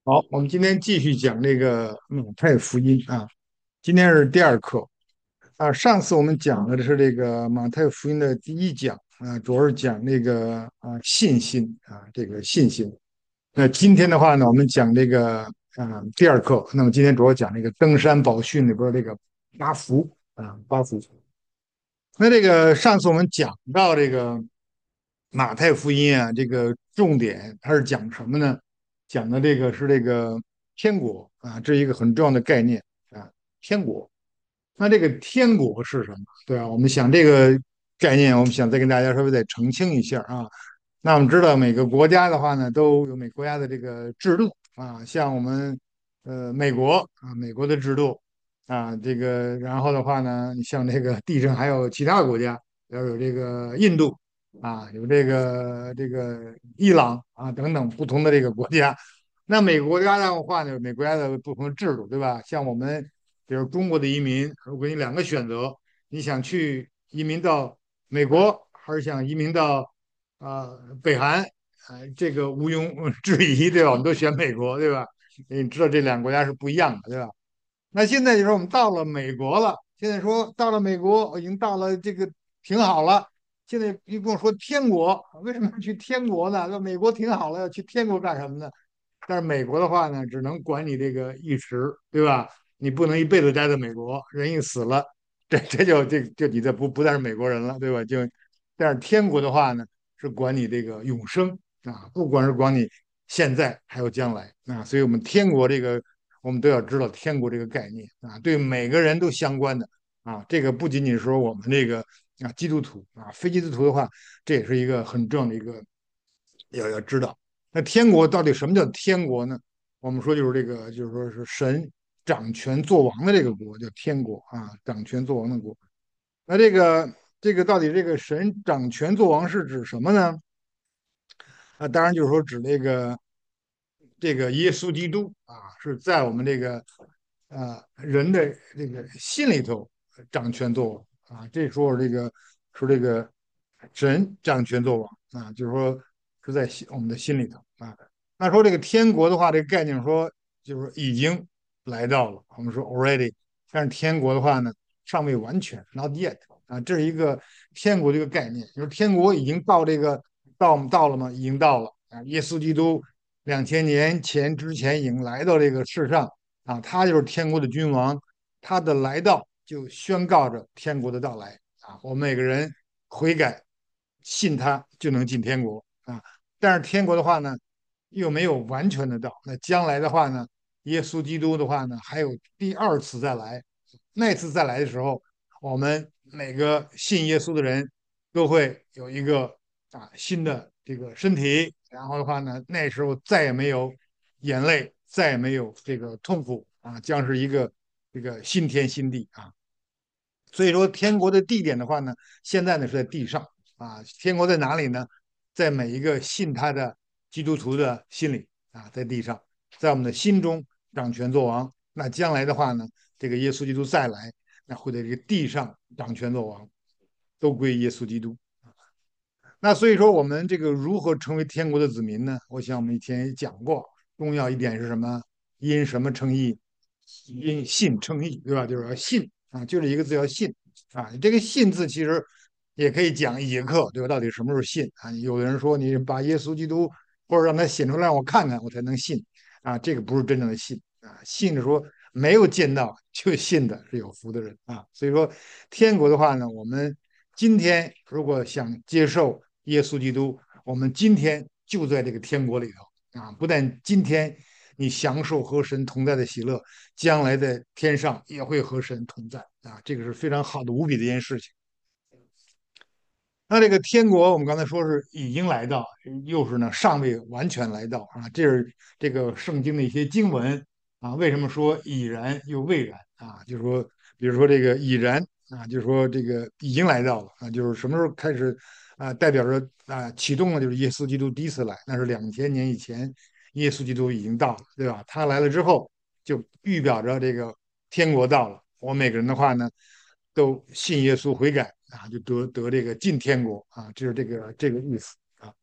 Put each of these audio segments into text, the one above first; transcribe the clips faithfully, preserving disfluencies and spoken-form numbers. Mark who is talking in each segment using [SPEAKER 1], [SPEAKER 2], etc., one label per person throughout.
[SPEAKER 1] 好，我们今天继续讲这个马太福音啊，今天是第二课啊。上次我们讲的是这个马太福音的第一讲啊，主要是讲这个啊信心啊，这个信心。那今天的话呢，我们讲这个啊第二课，那么今天主要讲这个登山宝训里边这个八福啊八福。那这个上次我们讲到这个马太福音啊，这个重点它是讲什么呢？讲的这个是这个天国啊，这是一个很重要的概念啊，天国。那这个天国是什么？对吧？我们想这个概念，我们想再跟大家稍微再澄清一下啊。那我们知道每个国家的话呢，都有每个国家的这个制度啊，像我们呃美国啊，美国的制度啊，这个然后的话呢，你像这个地震还有其他国家，要有这个印度啊，有这个这个伊朗啊等等不同的这个国家。那每个国家的话呢，每个国家的不同的制度，对吧？像我们比如中国的移民，我给你两个选择，你想去移民到美国，还是想移民到啊、呃北韩？啊、这个毋庸置疑，对吧？我们都选美国，对吧？你知道这两个国家是不一样的，对吧？那现在就说我们到了美国了，现在说到了美国，已经到了这个挺好了。现在一跟我说天国，为什么要去天国呢？那美国挺好了，要去天国干什么呢？但是美国的话呢，只能管你这个一时，对吧？你不能一辈子待在美国，人一死了，这这就这就你这不不再是美国人了，对吧？就但是天国的话呢，是管你这个永生啊，不管是管你现在还有将来啊，所以我们天国这个我们都要知道天国这个概念啊，对每个人都相关的啊，这个不仅仅是说我们这个啊基督徒啊，非基督徒的话，这也是一个很重要的一个要要知道。那天国到底什么叫天国呢？我们说就是这个，就是说是神掌权作王的这个国叫天国啊，掌权作王的国。那这个这个到底这个神掌权作王是指什么呢？啊，当然就是说指这个这个耶稣基督啊，是在我们这个呃人的这个心里头掌权作王啊。这时候这个说这个神掌权作王啊，就是说是在心我们的心里头啊。那说这个天国的话，这个概念说就是已经来到了，我们说 already，但是天国的话呢，尚未完全 not yet 啊，这是一个天国这个概念，就是天国已经到这个到到了吗？已经到了啊，耶稣基督两千年前之前已经来到这个世上啊，他就是天国的君王，他的来到就宣告着天国的到来啊，我们每个人悔改信他就能进天国啊，但是天国的话呢，又没有完全的到，那将来的话呢，耶稣基督的话呢，还有第二次再来，那次再来的时候，我们每个信耶稣的人都会有一个啊新的这个身体，然后的话呢，那时候再也没有眼泪，再也没有这个痛苦啊，将是一个这个新天新地啊。所以说，天国的地点的话呢，现在呢是在地上啊。天国在哪里呢？在每一个信他的基督徒的心里啊，在地上，在我们的心中掌权作王。那将来的话呢，这个耶稣基督再来，那会在这个地上掌权作王，都归耶稣基督。那所以说，我们这个如何成为天国的子民呢？我想我们以前也讲过，重要一点是什么？因什么称义？因信称义，对吧？就是要信啊，就是一个字要信啊。这个信字其实也可以讲一节课，对吧？到底什么是信啊？有的人说你把耶稣基督或者让他显出来让我看看，我才能信啊，这个不是真正的信啊。信是说没有见到就信的是有福的人啊。所以说天国的话呢，我们今天如果想接受耶稣基督，我们今天就在这个天国里头啊！不但今天你享受和神同在的喜乐，将来在天上也会和神同在啊！这个是非常好的无比的一件事情。那这个天国，我们刚才说是已经来到，又是呢尚未完全来到啊！这是这个圣经的一些经文啊。为什么说已然又未然啊？就是说，比如说这个已然啊，就是说这个已经来到了啊，就是什么时候开始啊？代表着啊启动了，就是耶稣基督第一次来，那是两千年以前，耶稣基督已经到了，对吧？他来了之后，就预表着这个天国到了。我们每个人的话呢，都信耶稣悔改啊，就得得这个进天国啊，就是这个这个意思啊。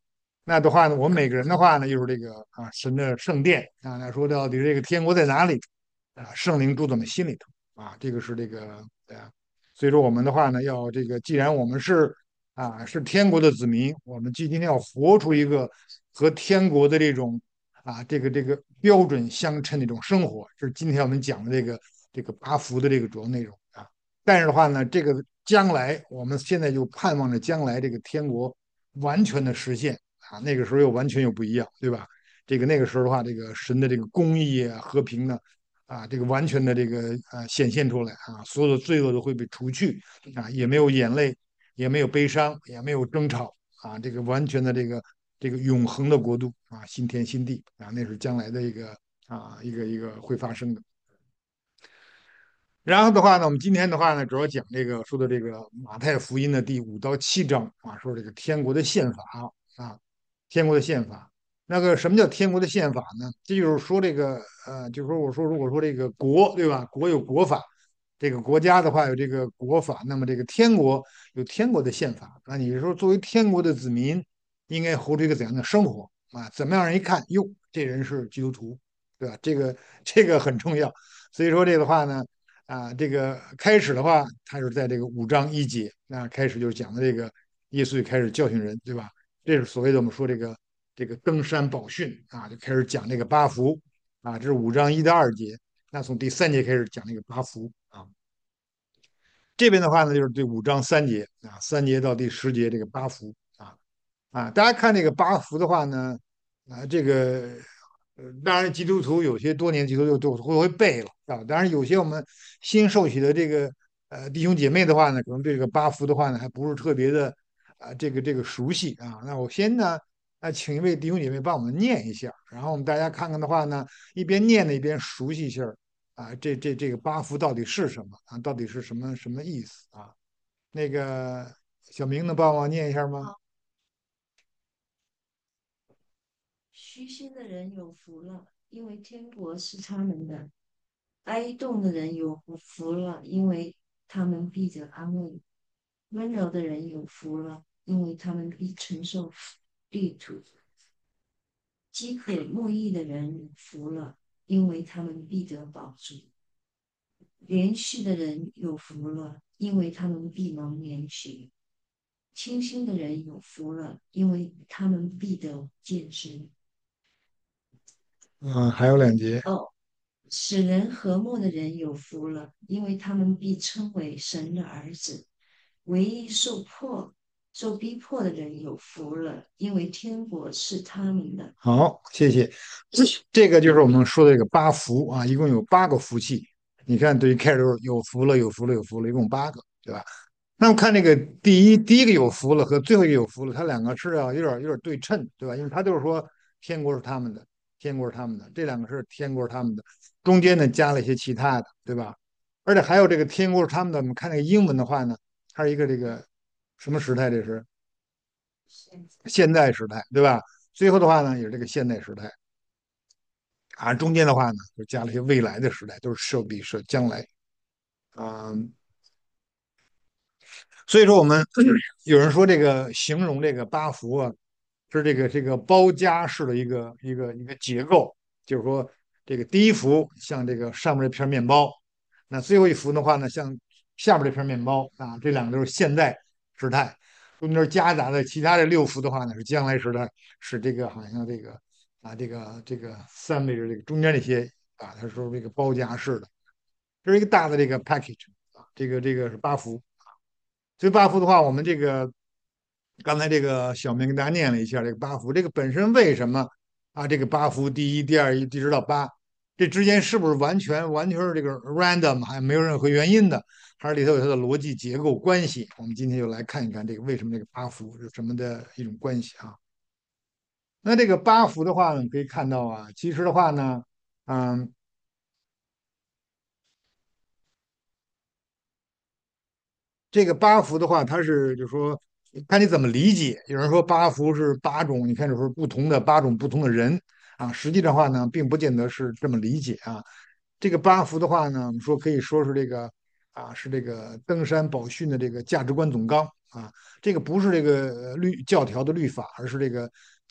[SPEAKER 1] 那的话呢，我们每个人的话呢，就是这个啊神的圣殿啊。那说到底这个天国在哪里啊？圣灵住在我们心里头啊，这个是这个啊。所以说我们的话呢，要这个，既然我们是啊是天国的子民，我们今天要活出一个和天国的这种啊这个这个标准相称的一种生活，这是今天我们讲的这个这个八福的这个主要内容啊。但是的话呢，这个将来我们现在就盼望着将来这个天国完全的实现啊，那个时候又完全又不一样，对吧？这个那个时候的话，这个神的这个公义啊、和平呢，啊，这个完全的这个啊显现出来啊，所有的罪恶都会被除去啊，也没有眼泪，也没有悲伤，也没有争吵啊，这个完全的这个这个永恒的国度啊，新天新地啊，那是将来的一个啊一个一个会发生的。然后的话呢，我们今天的话呢，主要讲这个说的这个马太福音的第五到七章啊，说这个天国的宪法啊，天国的宪法。那个什么叫天国的宪法呢？这就是说这个呃，就是说我说如果说这个国对吧？国有国法，这个国家的话有这个国法，那么这个天国有天国的宪法。那你说作为天国的子民，应该活出一个怎样的生活啊？怎么样人一看，哟，这人是基督徒，对吧？这个这个很重要。所以说这个的话呢。啊，这个开始的话，他是在这个五章一节，那开始就是讲的这个耶稣就开始教训人，对吧？这是所谓的我们说这个这个登山宝训啊，就开始讲这个八福啊，这是五章一到二节。那从第三节开始讲那个八福啊，这边的话呢就是对五章三节啊，三节到第十节这个八福啊。啊，大家看这个八福的话呢，啊，这个呃，当然基督徒有些多年基督徒都会会背了啊，当然有些我们新受洗的这个呃弟兄姐妹的话呢，可能对这个八福的话呢还不是特别的啊这个这个熟悉啊。那我先呢啊请一位弟兄姐妹帮我们念一下，然后我们大家看看的话呢，一边念呢一边熟悉一下啊，这这这个八福到底是什么啊？到底是什么什么意思啊？那个小明能帮我念一下吗？
[SPEAKER 2] 好，虚心的人有福了，因为天国是他们的；哀恸的人有福了，因为他们必得安慰；温柔的人有福了，因为他们必承受地土；饥渴慕义的人有福了，因为他们必得饱足；连续的人有福了，因为他们必蒙连续；清心的人有福了，因为他们必得见知。
[SPEAKER 1] 嗯，还有两节。
[SPEAKER 2] 哦，使人和睦的人有福了，因为他们必称为神的儿子；唯一受迫、受逼迫的人有福了，因为天国是他们的。
[SPEAKER 1] 好，谢谢。这个就是我们说的这个八福啊，一共有八个福气。你看，对于开始有福了，有福了，有福了，一共八个，对吧？那么看这个第一第一个有福了和最后一个有福了，它两个是要有点有点对称，对吧？因为它就是说天国是他们的，天国是他们的，这两个是天国是他们的，中间呢加了一些其他的，对吧？而且还有这个天国是他们的，我们看那个英文的话呢，它是一个这个什么时态？这是现代时态，对吧？最后的话呢，也是这个现代时态。啊，中间的话呢，就加了一些未来的时代，都是设比设将来啊、嗯所以说我们有人说这个形容这个八福啊，是这个这个包夹式的一个一个一个结构，就是说这个第一幅像这个上面这片面包，那最后一幅的话呢，像下边这片面包啊，这两个都是现代时态，中间夹杂的其他的六幅的话呢是将来时态，是这个好像这个啊这个这个三位的这个中间这些啊，它说这个包夹式的，这是一个大的这个 package 啊，这个这个是八幅。所以八幅的话，我们这个刚才这个小明给大家念了一下这个八幅，这个本身为什么啊？这个八幅第一、第二一直到八，这之间是不是完全完全是这个 random，还没有任何原因的，还是里头有它的逻辑结构关系？我们今天就来看一看这个为什么这个八幅是什么的一种关系啊？那这个八幅的话呢，可以看到啊，其实的话呢，嗯，这个八福的话，它是就是说，看你怎么理解。有人说八福是八种，你看就是不同的八种不同的人啊。实际的话呢，并不见得是这么理解啊。这个八福的话呢，我们说可以说是这个啊，是这个登山宝训的这个价值观总纲啊。这个不是这个律教条的律法，而是这个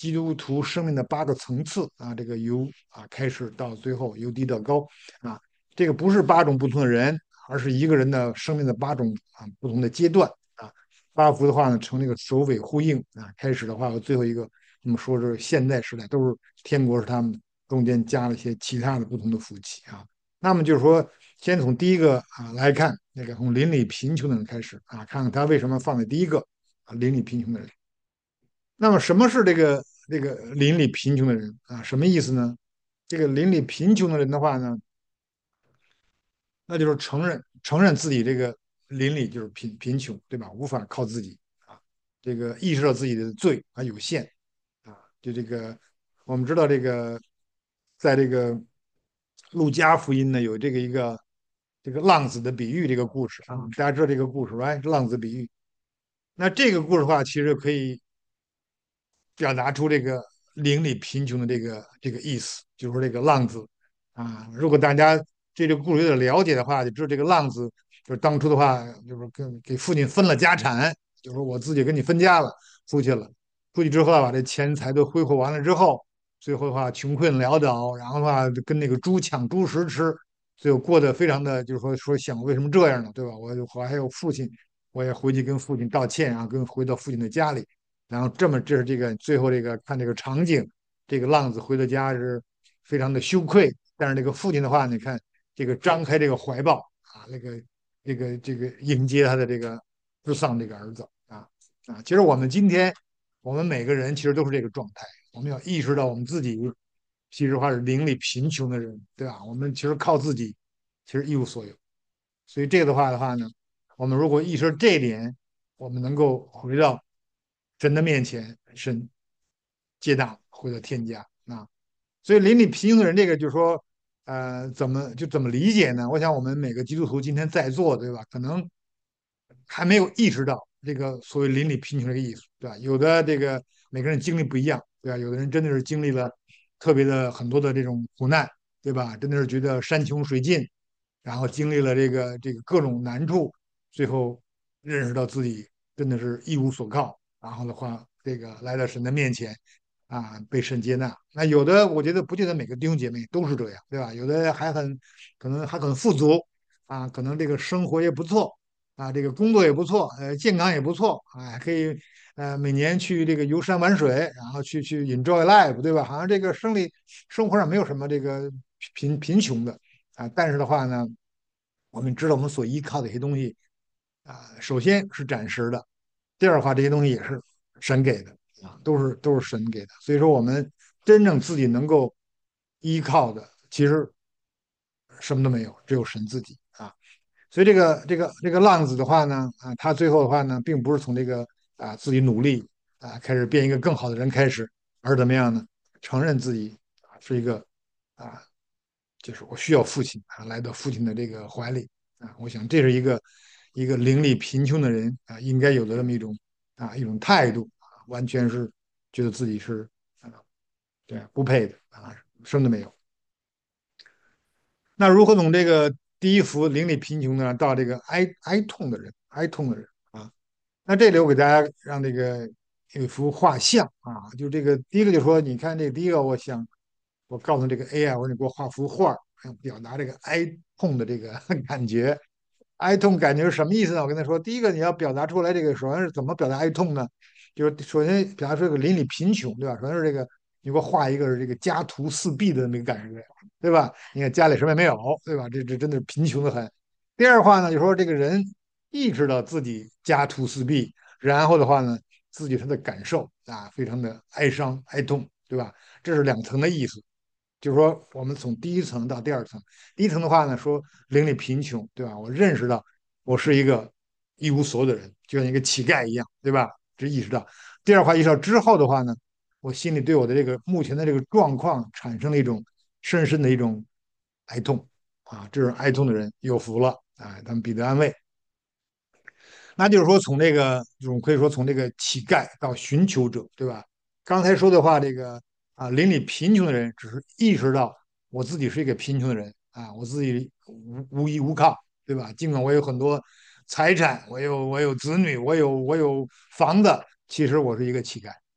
[SPEAKER 1] 基督徒生命的八个层次啊，这个由啊开始到最后由低到高啊，这个不是八种不同的人，而是一个人的生命的八种啊不同的阶段啊。八福的话呢，成那个首尾呼应啊，开始的话和最后一个，我们说是现代时代都是天国是他们中间加了一些其他的不同的福气啊。那么就是说，先从第一个啊来看，那个从邻里贫穷的人开始啊，看看他为什么放在第一个啊，邻里贫穷的人。那么什么是这个这个邻里贫穷的人啊？什么意思呢？这个邻里贫穷的人的话呢，那就是承认承认自己这个邻里就是贫贫穷，对吧？无法靠自己啊，这个意识到自己的罪啊有限啊，就这个我们知道这个在这个路加福音呢有这个一个这个浪子的比喻这个故事啊，大家知道这个故事，right？浪子比喻。那这个故事的话，其实可以表达出这个邻里贫穷的这个这个意思，就是说这个浪子啊，如果大家对这个故事有点了解的话，就知道这个浪子就是当初的话，就是跟给父亲分了家产，就是说我自己跟你分家了，出去了，出去之后啊，把这钱财都挥霍完了之后，最后的话穷困潦倒，然后的话跟那个猪抢猪食吃，最后过得非常的，就是说说想为什么这样呢，对吧？我我还有父亲，我也回去跟父亲道歉，然后跟回到父亲的家里。然后这么这是这个最后这个看这个场景，这个浪子回到家是非常的羞愧，但是这个父亲的话，你看这个张开这个怀抱啊，那个这个这个迎接他的这个失丧这个儿子啊啊，其实我们今天我们每个人其实都是这个状态，我们要意识到我们自己其实话是邻里贫穷的人，对吧？我们其实靠自己其实一无所有，所以这个的话的话呢，我们如果意识到这一点，我们能够回到神的面前，神接纳回到天家啊。所以邻里贫穷的人，这个就是说，呃，怎么就怎么理解呢？我想我们每个基督徒今天在座，对吧？可能还没有意识到这个所谓邻里贫穷这个意思，对吧？有的这个每个人经历不一样，对吧？有的人真的是经历了特别的很多的这种苦难，对吧？真的是觉得山穷水尽，然后经历了这个这个各种难处，最后认识到自己真的是一无所靠，然后的话，这个来到神的面前啊，被神接纳。那有的我觉得不见得每个弟兄姐妹都是这样，对吧？有的还很可能还很富足啊，可能这个生活也不错啊，这个工作也不错，呃，健康也不错啊，可以呃每年去这个游山玩水，然后去去 enjoy life，对吧？好像这个生理生活上没有什么这个贫贫穷的啊，但是的话呢，我们知道我们所依靠的一些东西啊，首先是暂时的，第二的话这些东西也是神给的啊，都是都是神给的，所以说我们真正自己能够依靠的，其实什么都没有，只有神自己啊。所以这个这个这个浪子的话呢，啊，他最后的话呢，并不是从这个啊自己努力啊开始变一个更好的人开始，而怎么样呢？承认自己啊是一个啊，就是我需要父亲啊，来到父亲的这个怀里啊。我想这是一个一个邻里贫穷的人啊应该有的这么一种啊一种态度啊，完全是觉得自己是啊对不配的啊，什么都没有。那如何从这个第一幅邻里贫穷呢，到这个哀哀痛的人，哀痛的人啊？那这里我给大家让这个有一幅画像啊，就这个第一个就说，你看这个第一个，我想我告诉这个 A I，我说你给我画幅画表达这个哀痛的这个感觉。哀痛感觉是什么意思呢？我跟他说，第一个你要表达出来，这个首先是怎么表达哀痛呢？就是首先表达出这个邻里贫穷，对吧？首先是这个，你给我画一个是这个家徒四壁的那个感觉，对吧？你看家里什么也没有，对吧？这这真的是贫穷的很。第二话呢，就说这个人意识到自己家徒四壁，然后的话呢，自己他的感受啊，非常的哀伤哀痛，对吧？这是两层的意思。就是说，我们从第一层到第二层，第一层的话呢，说邻里贫穷，对吧？我认识到我是一个一无所有的人，就像一个乞丐一样，对吧？这意识到。第二话意识到之后的话呢，我心里对我的这个目前的这个状况产生了一种深深的一种哀痛啊，这种哀痛的人有福了啊，他们彼得安慰。那就是说，从这个这种可以说从这个乞丐到寻求者，对吧？刚才说的话，这个啊，邻里贫穷的人只是意识到我自己是一个贫穷的人啊，我自己无无依无靠，对吧？尽管我有很多财产，我有我有子女，我有我有房子，其实我是一个乞丐啊。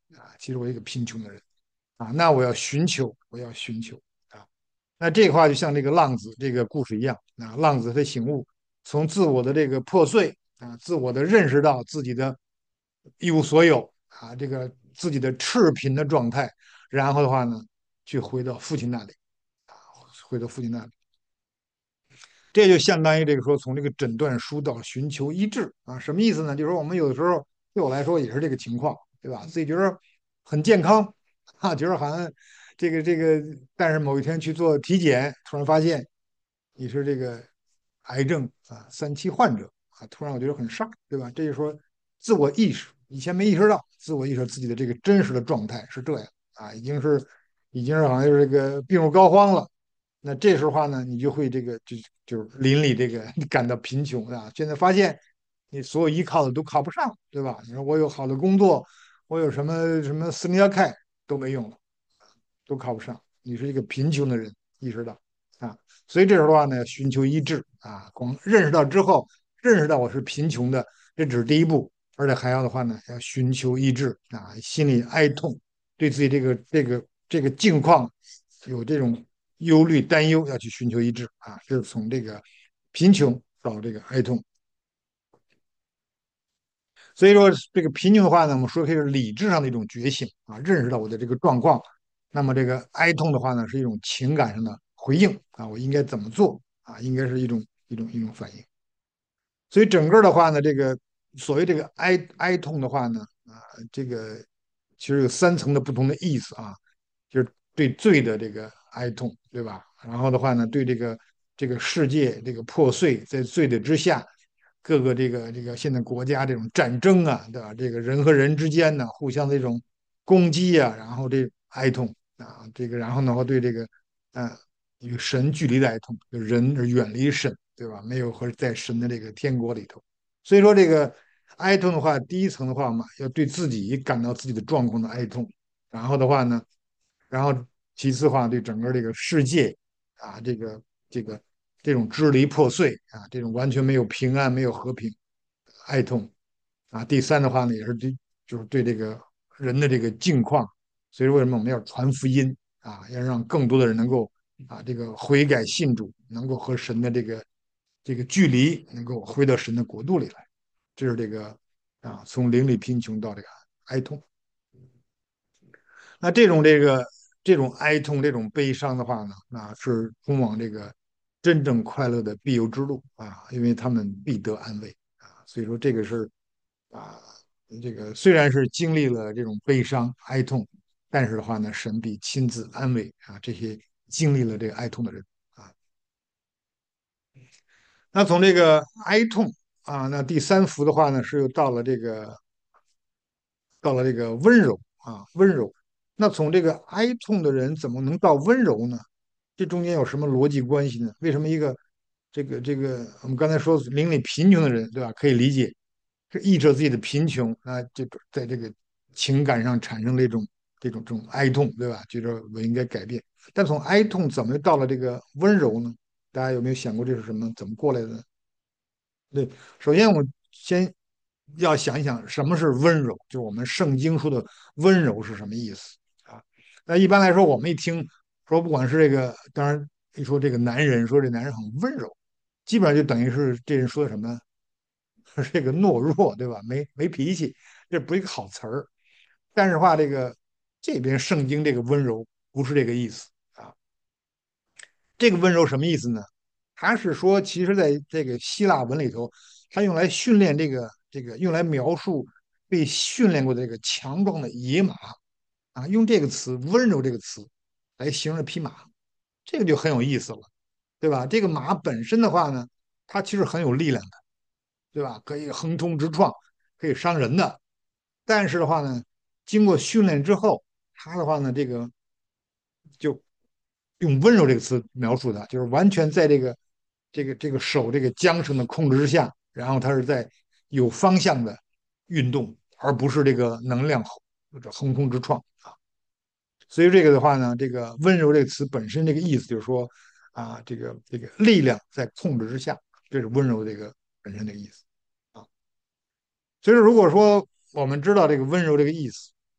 [SPEAKER 1] 其实我一个贫穷的人啊，那我要寻求，我要寻求啊。那这个话就像这个浪子这个故事一样啊，浪子他醒悟，从自我的这个破碎啊，自我的认识到自己的一无所有啊，这个自己的赤贫的状态，然后的话呢，去回到父亲那里啊，回到父亲那里。这就相当于这个说从这个诊断书到寻求医治啊，什么意思呢？就是说我们有的时候对我来说也是这个情况，对吧？自己觉得很健康啊，觉得好像这个这个，但是某一天去做体检，突然发现你是这个癌症啊三期患者啊，突然我觉得很煞，对吧？这就是说自我意识以前没意识到，自我意识到自己的这个真实的状态是这样啊，已经是已经是好像是这个病入膏肓了。那这时候话呢，你就会这个就就是邻里这个感到贫穷啊。现在发现你所有依靠的都靠不上，对吧？你说我有好的工作，我有什么什么四零幺 K 都没用了，都靠不上。你是一个贫穷的人，意识到啊，所以这时候的话呢，寻求医治啊，光认识到之后，认识到我是贫穷的，这只是第一步，而且还要的话呢，要寻求医治啊，心里哀痛，对自己这个这个这个境况有这种忧虑、担忧，要去寻求医治啊，这是从这个贫穷到这个哀痛。所以说，这个贫穷的话呢，我们说可以是理智上的一种觉醒啊，认识到我的这个状况。那么这个哀痛的话呢，是一种情感上的回应啊，我应该怎么做啊？应该是一种一种一种反应。所以整个的话呢，这个所谓这个哀哀痛的话呢，啊，这个其实有三层的不同的意思啊，就是对罪的这个哀痛，对吧？然后的话呢，对这个这个世界这个破碎，在罪的之下，各个这个这个现在国家这种战争啊，对吧？这个人和人之间呢，互相的这种攻击啊，然后这哀痛啊，这个然后的话对这个啊与神距离的哀痛，就人远离神，对吧？没有和在神的这个天国里头，所以说这个哀痛的话，第一层的话嘛，要对自己感到自己的状况的哀痛，然后的话呢，然后其次的话对整个这个世界啊，这个这个这种支离破碎啊，这种完全没有平安、没有和平，哀痛啊。第三的话呢，也是对就是对这个人的这个境况，所以说为什么我们要传福音啊，要让更多的人能够啊这个悔改信主，能够和神的这个这个距离能够回到神的国度里来，这是这个啊从邻里贫穷到这个哀痛。那这种这个这种哀痛、这种悲伤的话呢，那是通往这个真正快乐的必由之路啊，因为他们必得安慰啊。所以说这个是啊，这个虽然是经历了这种悲伤、哀痛，但是的话呢，神必亲自安慰啊这些经历了这个哀痛的人啊。那从这个哀痛啊，那第三幅的话呢，是又到了这个到了这个温柔啊，温柔。那从这个哀痛的人怎么能到温柔呢？这中间有什么逻辑关系呢？为什么一个这个这个我们刚才说邻里贫穷的人，对吧？可以理解，是抑制自己的贫穷啊，这个在这个情感上产生了一种这种这种哀痛，对吧？觉得我应该改变。但从哀痛怎么到了这个温柔呢？大家有没有想过这是什么？怎么过来的呢？对，首先我先要想一想什么是温柔，就是我们圣经说的温柔是什么意思啊？那一般来说，我们一听说，不管是这个，当然一说这个男人，说这男人很温柔，基本上就等于是这人说的什么，是这个懦弱，对吧？没没脾气，这不是一个好词儿。但是话，这个这边圣经这个温柔不是这个意思啊。这个温柔什么意思呢？它是说，其实在这个希腊文里头，它用来训练这个这个用来描述被训练过的这个强壮的野马啊，用这个词"温柔"这个词来形容一匹马，这个就很有意思了，对吧？这个马本身的话呢，它其实很有力量的，对吧？可以横冲直撞，可以伤人的。但是的话呢，经过训练之后，它的话呢，这个就用温柔这个词描述它，就是完全在这个这个这个手这个缰绳的控制之下，然后它是在有方向的运动，而不是这个能量或者横冲直撞啊。所以这个的话呢，这个温柔这个词本身这个意思就是说啊，这个这个力量在控制之下，这是温柔这个本身的意思啊。所以说，如果说我们知道这个温柔这个意思，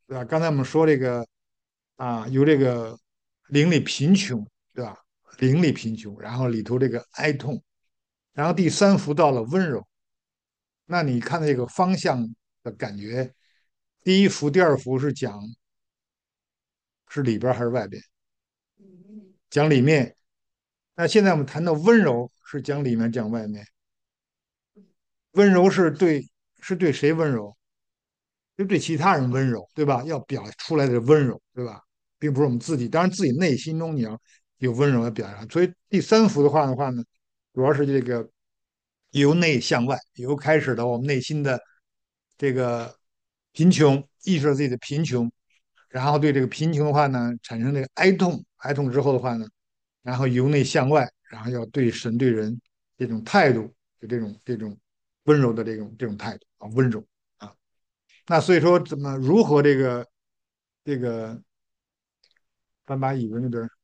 [SPEAKER 1] 对吧？刚才我们说这个啊，有这个邻里贫穷，对吧？邻里贫穷，然后里头这个哀痛，然后第三幅到了温柔。那你看这个方向的感觉，第一幅、第二幅是讲是里边还是外边？讲里面。那现在我们谈到温柔，是讲里面讲外面。温柔是对是对谁温柔？就对其他人温柔，对吧？要表出来的温柔，对吧？并不是我们自己，当然自己内心中你要有温柔的表达。所以第三幅的话的话呢，主要是这个由内向外，由开始的我们内心的这个贫穷，意识到自己的贫穷，然后对这个贫穷的话呢，产生这个哀痛，哀痛之后的话呢，然后由内向外，然后要对神对人这种态度，就这种这种温柔的这种这种态度啊，温柔啊。那所以说，怎么如何这个这个翻把椅子那边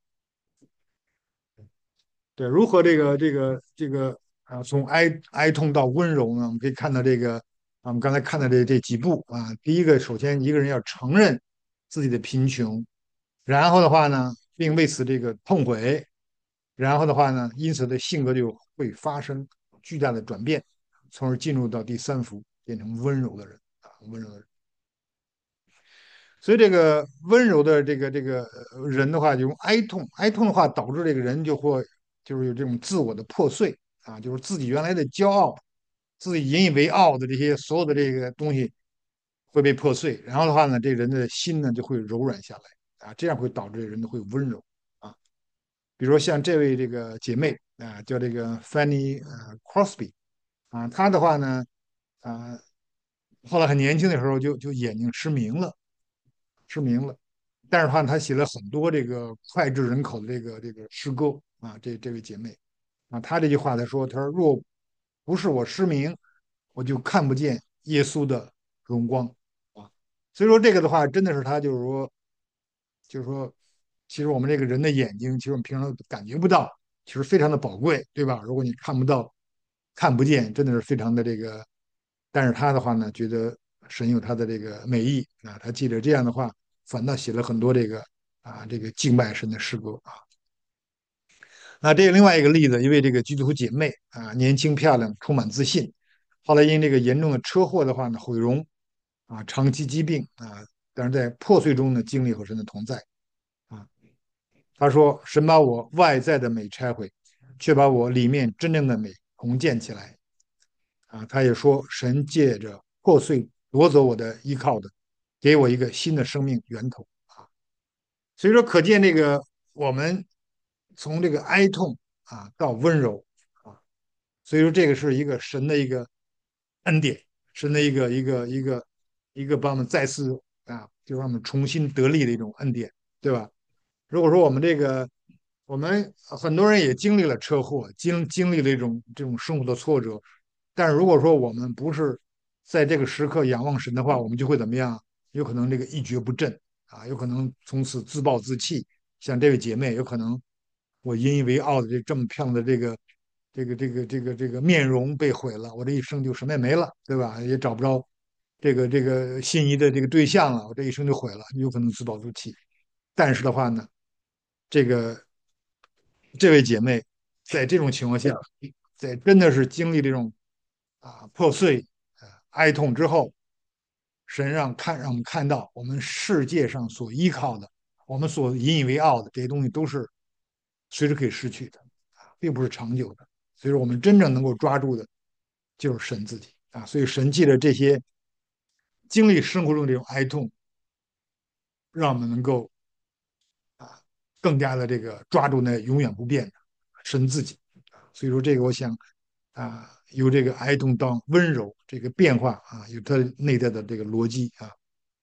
[SPEAKER 1] 对，如何这个这个这个啊，从哀哀痛到温柔呢？我们可以看到这个啊，我们刚才看到这这几步啊，第一个，首先一个人要承认自己的贫穷，然后的话呢，并为此这个痛悔，然后的话呢，因此的性格就会发生巨大的转变，从而进入到第三幅，变成温柔的人啊，温柔的人。所以这个温柔的这个这个呃人的话，就用哀痛，哀痛的话导致这个人就会就是有这种自我的破碎啊，就是自己原来的骄傲，自己引以为傲的这些所有的这个东西会被破碎，然后的话呢，这人的心呢就会柔软下来啊，这样会导致人的会温柔啊。比如说像这位这个姐妹啊，叫这个 Fanny 呃 Crosby 啊，她的话呢啊，后来很年轻的时候就就眼睛失明了。失明了。但是话，他写了很多这个脍炙人口的这个这个诗歌啊，这这位姐妹啊，她这句话她说，她说若不是我失明，我就看不见耶稣的荣光啊。所以说这个的话，真的是他就是说，就是说，其实我们这个人的眼睛，其实我们平常感觉不到，其实非常的宝贵，对吧？如果你看不到、看不见，真的是非常的这个。但是他的话呢，觉得神有他的这个美意啊，他记着这样的话，反倒写了很多这个啊这个敬拜神的诗歌啊。那这另外一个例子，一位这个基督徒姐妹啊，年轻漂亮，充满自信，后来因这个严重的车祸的话呢，毁容啊，长期疾病啊，但是在破碎中呢，经历和神的同在啊。他说：“神把我外在的美拆毁，却把我里面真正的美重建起来。”啊，他也说：“神借着破碎夺走我的依靠的，给我一个新的生命源头。”啊，所以说，可见这个我们从这个哀痛啊到温柔啊，所以说这个是一个神的一个恩典，神的一个一个一个一个帮我们再次啊，就让我们重新得力的一种恩典，对吧？如果说我们这个，我们很多人也经历了车祸，经经历了一种这种生活的挫折，但是如果说我们不是在这个时刻仰望神的话，我们就会怎么样？有可能这个一蹶不振啊，有可能从此自暴自弃。像这位姐妹，有可能我引以为傲的这这么漂亮的这个这个这个这个这个面容被毁了，我这一生就什么也没了，对吧？也找不着这个这个心仪的这个对象了，我这一生就毁了，有可能自暴自弃。但是的话呢，这个这位姐妹在这种情况下，在真的是经历这种啊破碎、呃哀痛之后，神让看让我们看到，我们世界上所依靠的，我们所引以为傲的这些东西，都是随时可以失去的，啊，并不是长久的。所以说，我们真正能够抓住的，就是神自己啊。所以，神借着这些经历生活中这种哀痛，让我们能够啊更加的这个抓住那永远不变的神自己。所以说，这个我想啊，由这个哀痛到温柔这个变化啊，有它内在的这个逻辑啊。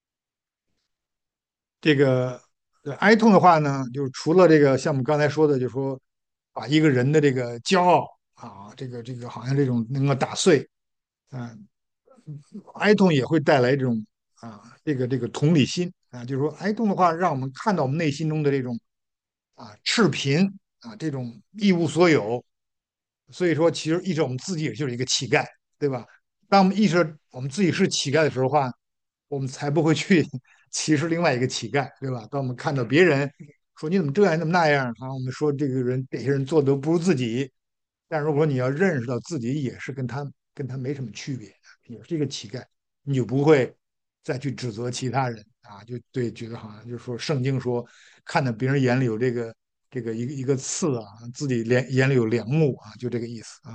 [SPEAKER 1] 这个呃哀痛的话呢，就是除了这个像我们刚才说的，就是说把一个人的这个骄傲啊，这个这个好像这种能够打碎，嗯、哀痛也会带来这种啊，这个这个同理心啊，就是说哀痛的话，让我们看到我们内心中的这种啊赤贫啊，这种一无所有。所以说，其实意识到我们自己也就是一个乞丐，对吧？当我们意识到我们自己是乞丐的时候话，我们才不会去歧视另外一个乞丐，对吧？当我们看到别人说你怎么这样，你怎么那样啊，我们说这个人这些人做的都不如自己。但如果你要认识到自己也是跟他跟他没什么区别，也是一个乞丐，你就不会再去指责其他人啊，就对，觉得好像就是说圣经说，看到别人眼里有这个这个一个一个刺啊，自己眼眼里有梁木啊，就这个意思啊。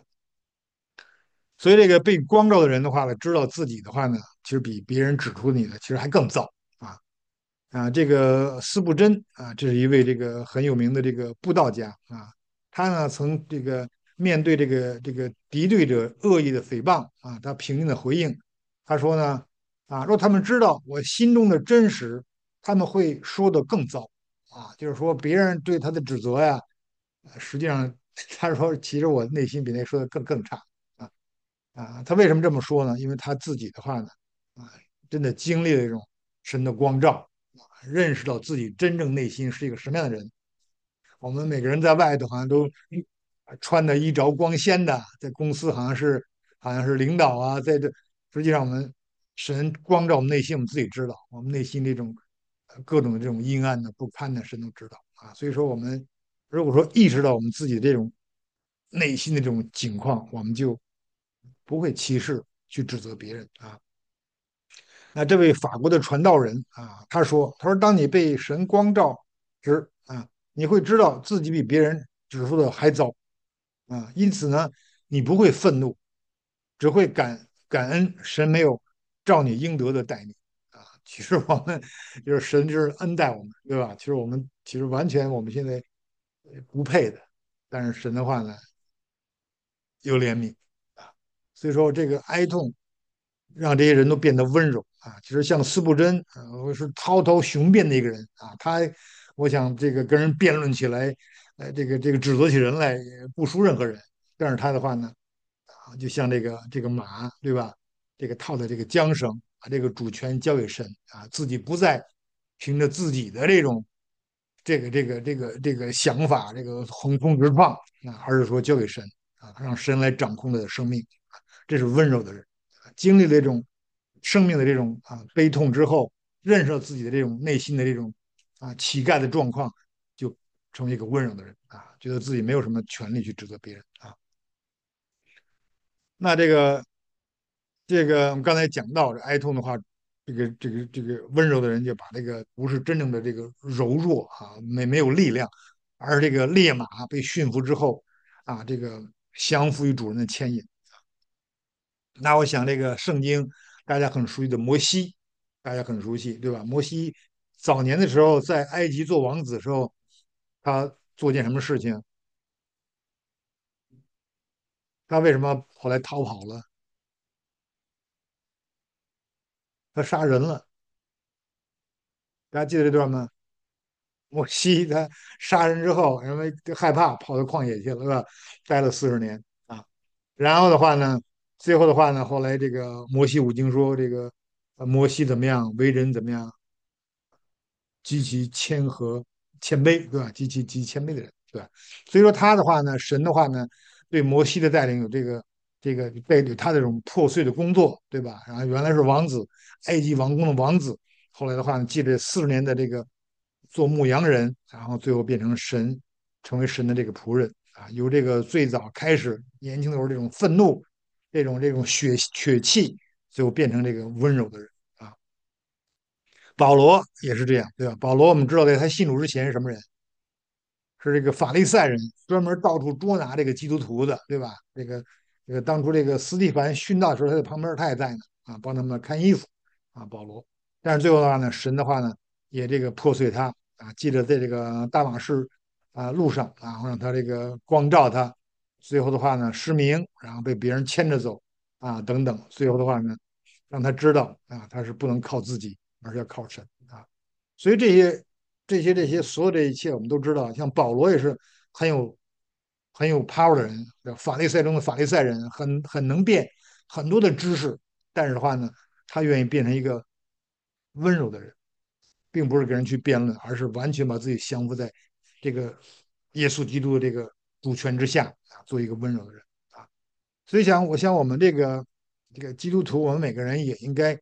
[SPEAKER 1] 所以这个被光照的人的话呢，知道自己的话呢，其实比别人指出你的其实还更糟啊。啊，这个司布真啊，这是一位这个很有名的这个布道家啊，他呢曾这个面对这个这个敌对者恶意的诽谤啊，他平静的回应，他说呢啊，若他们知道我心中的真实，他们会说的更糟啊，就是说别人对他的指责呀，呃实际上他说其实我内心比那说的更更差啊啊，他为什么这么说呢？因为他自己的话呢啊，真的经历了这种神的光照。认识到自己真正内心是一个什么样的人。我们每个人在外头好像都穿的衣着光鲜的，在公司好像是好像是领导啊，在这实际上我们神光照我们内心，我们自己知道，我们内心这种各种的这种阴暗的不堪的，神都知道啊。所以说，我们如果说意识到我们自己这种内心的这种情况，我们就不会歧视去指责别人啊。那这位法国的传道人啊，他说：“他说，当你被神光照时啊，你会知道自己比别人指出的还糟啊，因此呢，你不会愤怒，只会感感恩神没有照你应得的待你啊。其实我们就是神就是恩待我们，对吧？其实我们其实完全我们现在不配的，但是神的话呢，有怜悯啊。所以说这个哀痛让这些人都变得温柔啊。其实像司布真啊，我是滔滔雄辩的一个人啊，他我想这个跟人辩论起来，呃，这个这个指责起人来也不输任何人。但是他的话呢，啊，就像这个这个马，对吧？这个套的这个缰绳，把这个主权交给神啊，自己不再凭着自己的这种这个这个这个这个想法，这个横冲直撞啊，而是说交给神啊，让神来掌控他的生命。这是温柔的人，经历了这种生命的这种啊悲痛之后，认识到自己的这种内心的这种啊乞丐的状况，就成为一个温柔的人啊，觉得自己没有什么权利去指责别人啊。那这个这个我们刚才讲到这哀痛的话，这个这个这个温柔的人就把这个不是真正的这个柔弱啊，没没有力量，而这个烈马被驯服之后啊，这个降服于主人的牵引。那我想这个圣经大家很熟悉的摩西，大家很熟悉，对吧？摩西早年的时候在埃及做王子的时候，他做件什么事情？他为什么后来逃跑了？他杀人了，大家记得这段吗？摩西他杀人之后，因为害怕，跑到旷野去了，是吧？待了四十年啊。然后的话呢，最后的话呢，后来这个摩西五经说，这个呃摩西怎么样，为人怎么样，极其谦和谦卑，对吧？极其极其谦卑的人，对吧？所以说他的话呢，神的话呢，对摩西的带领有这个这个带领他这种破碎的工作，对吧？然后原来是王子，埃及王宫的王子，后来的话呢，借着四十年的这个做牧羊人，然后最后变成神，成为神的这个仆人啊，由这个最早开始年轻的时候这种愤怒，这种这种血血气，最后变成这个温柔的人啊。保罗也是这样，对吧？保罗我们知道，在他信主之前是什么人？是这个法利赛人，专门到处捉拿这个基督徒的，对吧？这个这个当初这个斯蒂凡殉道的时候，他在旁边，他也在呢，啊，帮他们看衣服，啊，保罗。但是最后的话呢，神的话呢，也这个破碎他，啊，记得在这个大马士啊路上，然后让他这个光照他，最后的话呢失明，然后被别人牵着走，啊，等等，最后的话呢，让他知道啊，他是不能靠自己，而是要靠神啊。所以这些这些这些所有这一切，我们都知道，像保罗也是很有很有 power 的人，法利赛中的法利赛人，很很能辩很多的知识，但是的话呢，他愿意变成一个温柔的人，并不是跟人去辩论，而是完全把自己降服在这个耶稣基督的这个主权之下啊，做一个温柔的人啊。所以想，我想我们这个这个基督徒，我们每个人也应该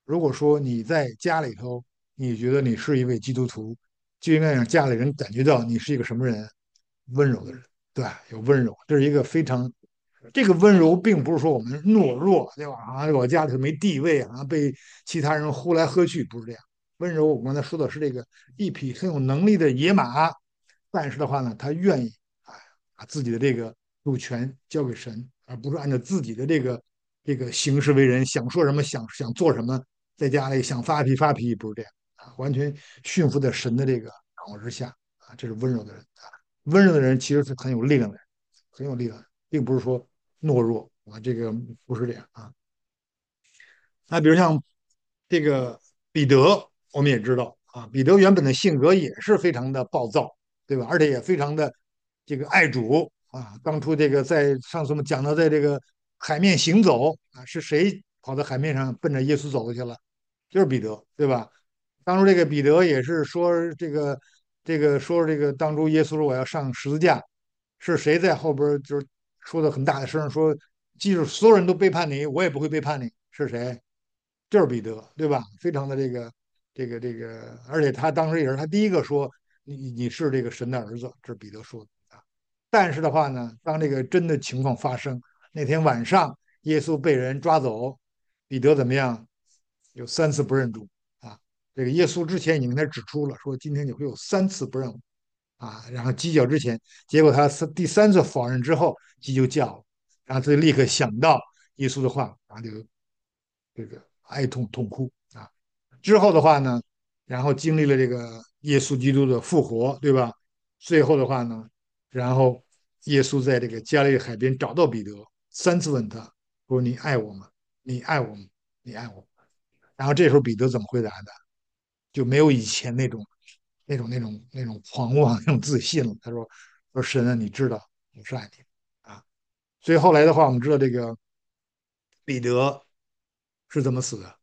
[SPEAKER 1] 如果说你在家里头，你觉得你是一位基督徒，就应该让家里人感觉到你是一个什么人，温柔的人，对吧？有温柔，这是一个非常这个温柔，并不是说我们懦弱，对吧？啊，我家里头没地位啊，被其他人呼来喝去，不是这样。温柔，我刚才说的是这个一匹很有能力的野马，但是的话呢，他愿意啊把自己的这个主权交给神，而不是按照自己的这个这个行事为人，想说什么想想做什么，在家里想发脾气发脾气，不是这样啊，完全驯服在神的这个掌握之下啊，这是温柔的人啊。温柔的人其实是很有力量的人，很有力量，并不是说懦弱啊，这个不是这样啊。那比如像这个彼得，我们也知道啊，彼得原本的性格也是非常的暴躁，对吧？而且也非常的这个爱主啊。当初这个在上次我们讲到，在这个海面行走啊，是谁跑到海面上奔着耶稣走过去了？就是彼得，对吧？当初这个彼得也是说这个这个说这个当初耶稣说我要上十字架，是谁在后边就是说的很大的声说，即使所有人都背叛你，我也不会背叛你，是谁？就是彼得，对吧？非常的这个这个这个，而且他当时也是他第一个说你你是这个神的儿子，这是彼得说的啊。但是的话呢，当这个真的情况发生，那天晚上耶稣被人抓走，彼得怎么样？有三次不认主啊。这个耶稣之前已经跟他指出了，说今天你会有三次不认我啊。然后鸡叫之前，结果他第三次否认之后，鸡就叫了，然后他就立刻想到耶稣的话，然后就这个哀痛痛哭啊。之后的话呢，然后经历了这个耶稣基督的复活，对吧？最后的话呢，然后耶稣在这个加利利海边找到彼得，三次问他说：“你爱我吗？你爱我吗？你爱我吗？”然后这时候彼得怎么回答的？就没有以前那种那种那种那种狂妄、那种自信了。他说：“说神啊，你知道我是爱你啊。”所以后来的话，我们知道这个彼得是怎么死的？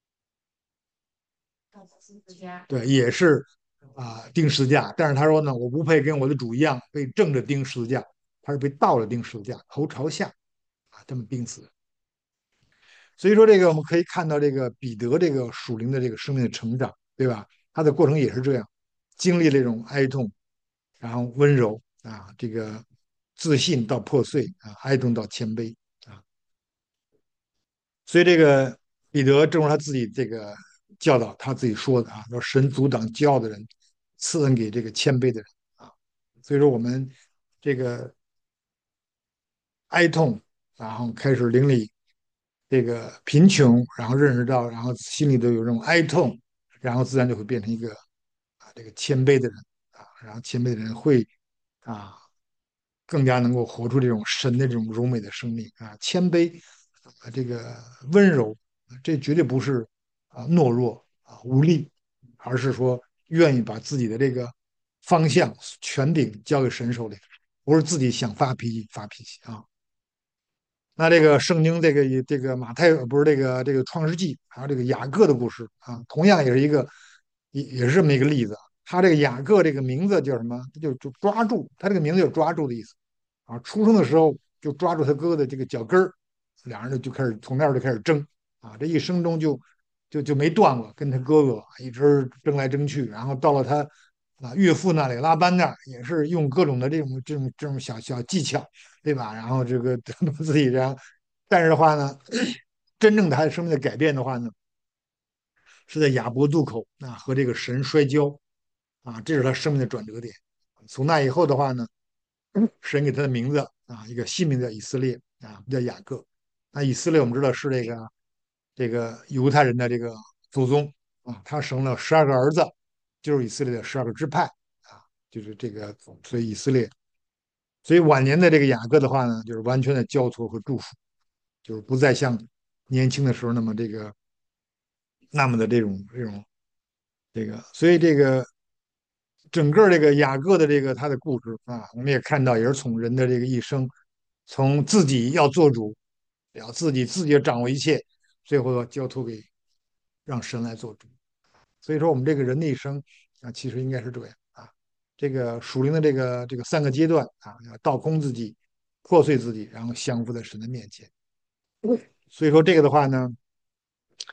[SPEAKER 1] 对，也是啊、呃钉十字架。但是他说呢，我不配跟我的主一样被正着钉十字架，他是被倒着钉十字架，头朝下啊这么钉死的。所以说这个我们可以看到这个彼得这个属灵的这个生命的成长，对吧？他的过程也是这样，经历这种哀痛，然后温柔啊，这个自信到破碎啊，哀痛到谦卑啊。所以这个彼得正如他自己这个教导他自己说的啊，说神阻挡骄傲的人，赐恩给这个谦卑的人啊。所以说我们这个哀痛，然后开始邻里这个贫穷，然后认识到，然后心里都有这种哀痛，然后自然就会变成一个啊这个谦卑的人啊，然后谦卑的人会啊更加能够活出这种神的这种柔美的生命啊，谦卑啊这个温柔，这绝对不是啊懦弱啊无力，而是说愿意把自己的这个方向权柄交给神手里，不是自己想发脾气发脾气啊。那这个圣经这个这个马太不是这个这个创世纪，还有这个雅各的故事啊，同样也是一个也也是这么一个例子。他这个雅各这个名字叫什么？他就就抓住，他这个名字有抓住的意思啊。出生的时候就抓住他哥哥的这个脚跟儿，两人就开始从那儿就开始争啊，这一生中就就就没断过，跟他哥哥一直争来争去，然后到了他啊岳父那里拉班那儿，也是用各种的这种这种这种小小技巧，对吧？然后这个自己这样，但是的话呢，真正他的生命的改变的话呢，是在雅博渡口啊和这个神摔跤啊，这是他生命的转折点。从那以后的话呢，神给他的名字啊，一个新名叫以色列啊，不叫雅各。那以色列我们知道是这个这个犹太人的这个祖宗啊，他生了十二个儿子，就是以色列的十二个支派啊，就是这个，所以以色列，所以晚年的这个雅各的话呢，就是完全的交托和祝福，就是不再像年轻的时候那么这个那么的这种这种这个，所以这个整个这个雅各的这个他的故事啊，我们也看到，也是从人的这个一生，从自己要做主，要自己自己要掌握一切，最后要交托给让神来做主。所以说，我们这个人的一生啊，其实应该是这样啊，这个属灵的这个这个三个阶段啊，要倒空自己，破碎自己，然后降服在神的面前。所以说这个的话呢，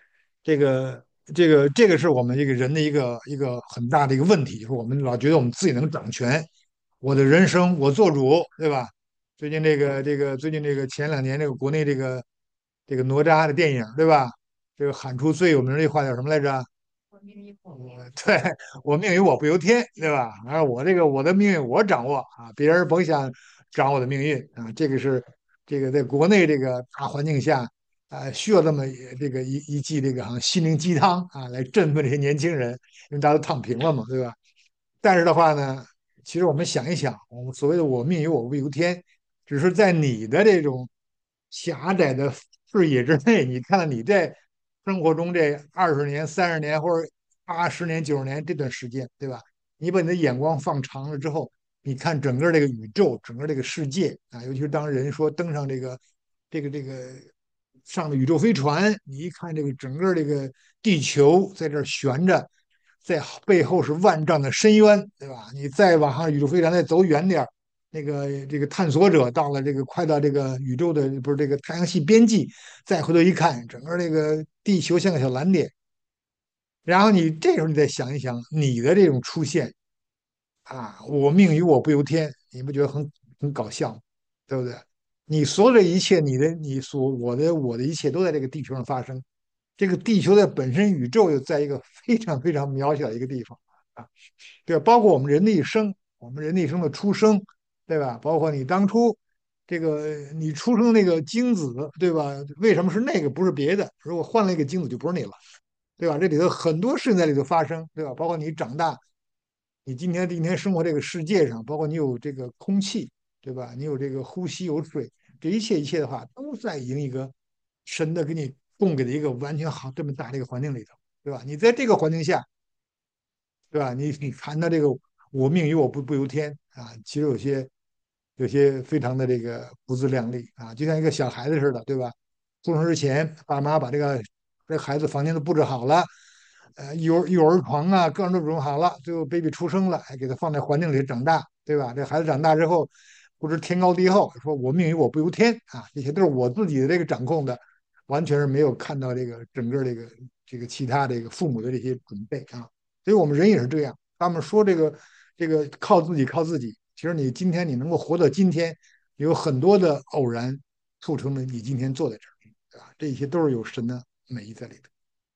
[SPEAKER 1] 这个这个这个是我们这个人的一个一个很大的一个问题，就是我们老觉得我们自己能掌权，我的人生我做主，对吧？最近这个这个最近这个前两年这个国内这个这个哪吒的电影，对吧？这个喊出最有名的一句话叫什么来着？
[SPEAKER 2] 我命运我不由
[SPEAKER 1] 对，
[SPEAKER 2] 天。
[SPEAKER 1] 我命由我不由天，对吧？而我这个我的命运我掌握啊，别人甭想掌我的命运啊。这个是这个在国内这个大环境下啊，需要这么这个一一剂这个好像心灵鸡汤啊，来振奋这些年轻人，因为大家都躺平了嘛，对吧？但是的话呢，其实我们想一想，我们所谓的“我命由我不由天”，只是在你的这种狭窄的视野之内，你看到你在生活中这二十年、三十年或者八十年、九十年这段时间，对吧？你把你的眼光放长了之后，你看整个这个宇宙，整个这个世界啊，尤其是当人说登上这个这个这个上了宇宙飞船，你一看这个整个这个地球在这儿悬着，在背后是万丈的深渊，对吧？你再往上宇宙飞船再走远点儿，那个这个探索者到了这个快到这个宇宙的不是这个太阳系边际，再回头一看，整个这个地球像个小蓝点。然后你这时候你再想一想，你的这种出现啊，我命由我不由天，你不觉得很很搞笑吗？对不对？你所有的一切，你的你所我的我的一切都在这个地球上发生。这个地球的本身宇宙又在一个非常非常渺小的一个地方啊，对吧？包括我们人的一生，我们人的一生的出生，对吧？包括你当初这个你出生那个精子，对吧？为什么是那个不是别的？如果换了一个精子，就不是你了。对吧？这里头很多事情在里头发生，对吧？包括你长大，你今天今天生活这个世界上，包括你有这个空气，对吧？你有这个呼吸，有水，这一切一切的话，都在已经一个神的给你供给的一个完全好这么大的一个环境里头，对吧？你在这个环境下，对吧？你你谈到这个我命由我不不由天啊，其实有些有些非常的这个不自量力啊，就像一个小孩子似的，对吧？出生之前，爸妈把这个这孩子房间都布置好了，呃，幼幼儿床啊，各种都准备好了，最后 baby 出生了，还给他放在环境里长大，对吧？这孩子长大之后，不知天高地厚，说我命由我不由天啊，这些都是我自己的这个掌控的，完全是没有看到这个整个这个这个其他这个父母的这些准备啊。所以我们人也是这样，他们说这个这个靠自己靠自己，其实你今天你能够活到今天，有很多的偶然促成了你今天坐在这儿，对吧？这些都是有神的美意在里头。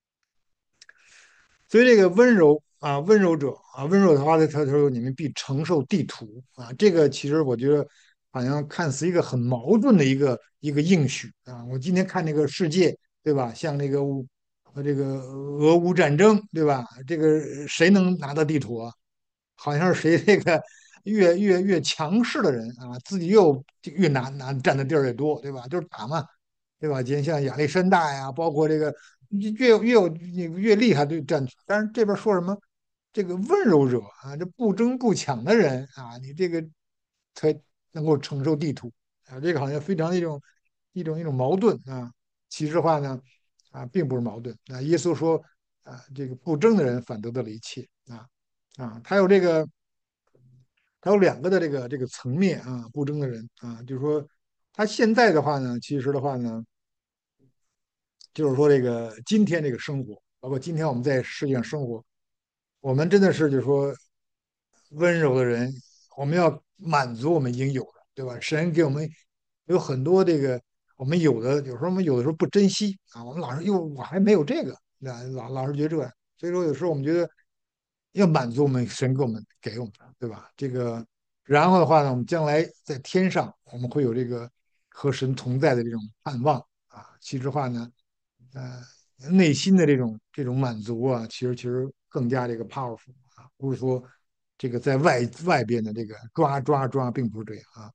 [SPEAKER 1] 所以这个温柔啊，温柔者啊，温柔的话呢，他说你们必承受地土啊，这个其实我觉得好像看似一个很矛盾的一个一个应许啊。我今天看这个世界，对吧？像这个乌呃这个俄乌战争，对吧？这个谁能拿到地图啊？好像是谁这个越越越强势的人啊，自己又越拿拿占的地儿越多，对吧？就是打嘛，对吧？今天像亚历山大呀，包括这个越越有越厉害就占，但是这边说什么这个温柔者啊，这不争不抢的人啊，你这个才能够承受地土啊，这个好像非常的一种一种一种矛盾啊。其实话呢啊，并不是矛盾啊。耶稣说啊，这个不争的人反得到了一切啊。啊，他有这个，他有两个的这个这个层面啊，不争的人啊，就是说他现在的话呢，其实的话呢，就是说这个今天这个生活，包括今天我们在世界上生活，我们真的是就是说温柔的人，我们要满足我们应有的，对吧？神给我们有很多这个我们有的，有时候我们有的时候不珍惜啊，我们老是又我还没有这个，那老老是觉得这样，所以说有时候我们觉得要满足我们神给我们给我们的，对吧？这个然后的话呢，我们将来在天上我们会有这个和神同在的这种盼望啊。其实话呢，呃，内心的这种这种满足啊，其实其实更加这个 powerful 啊，不是说这个在外外边的这个抓抓抓，并不是这样啊。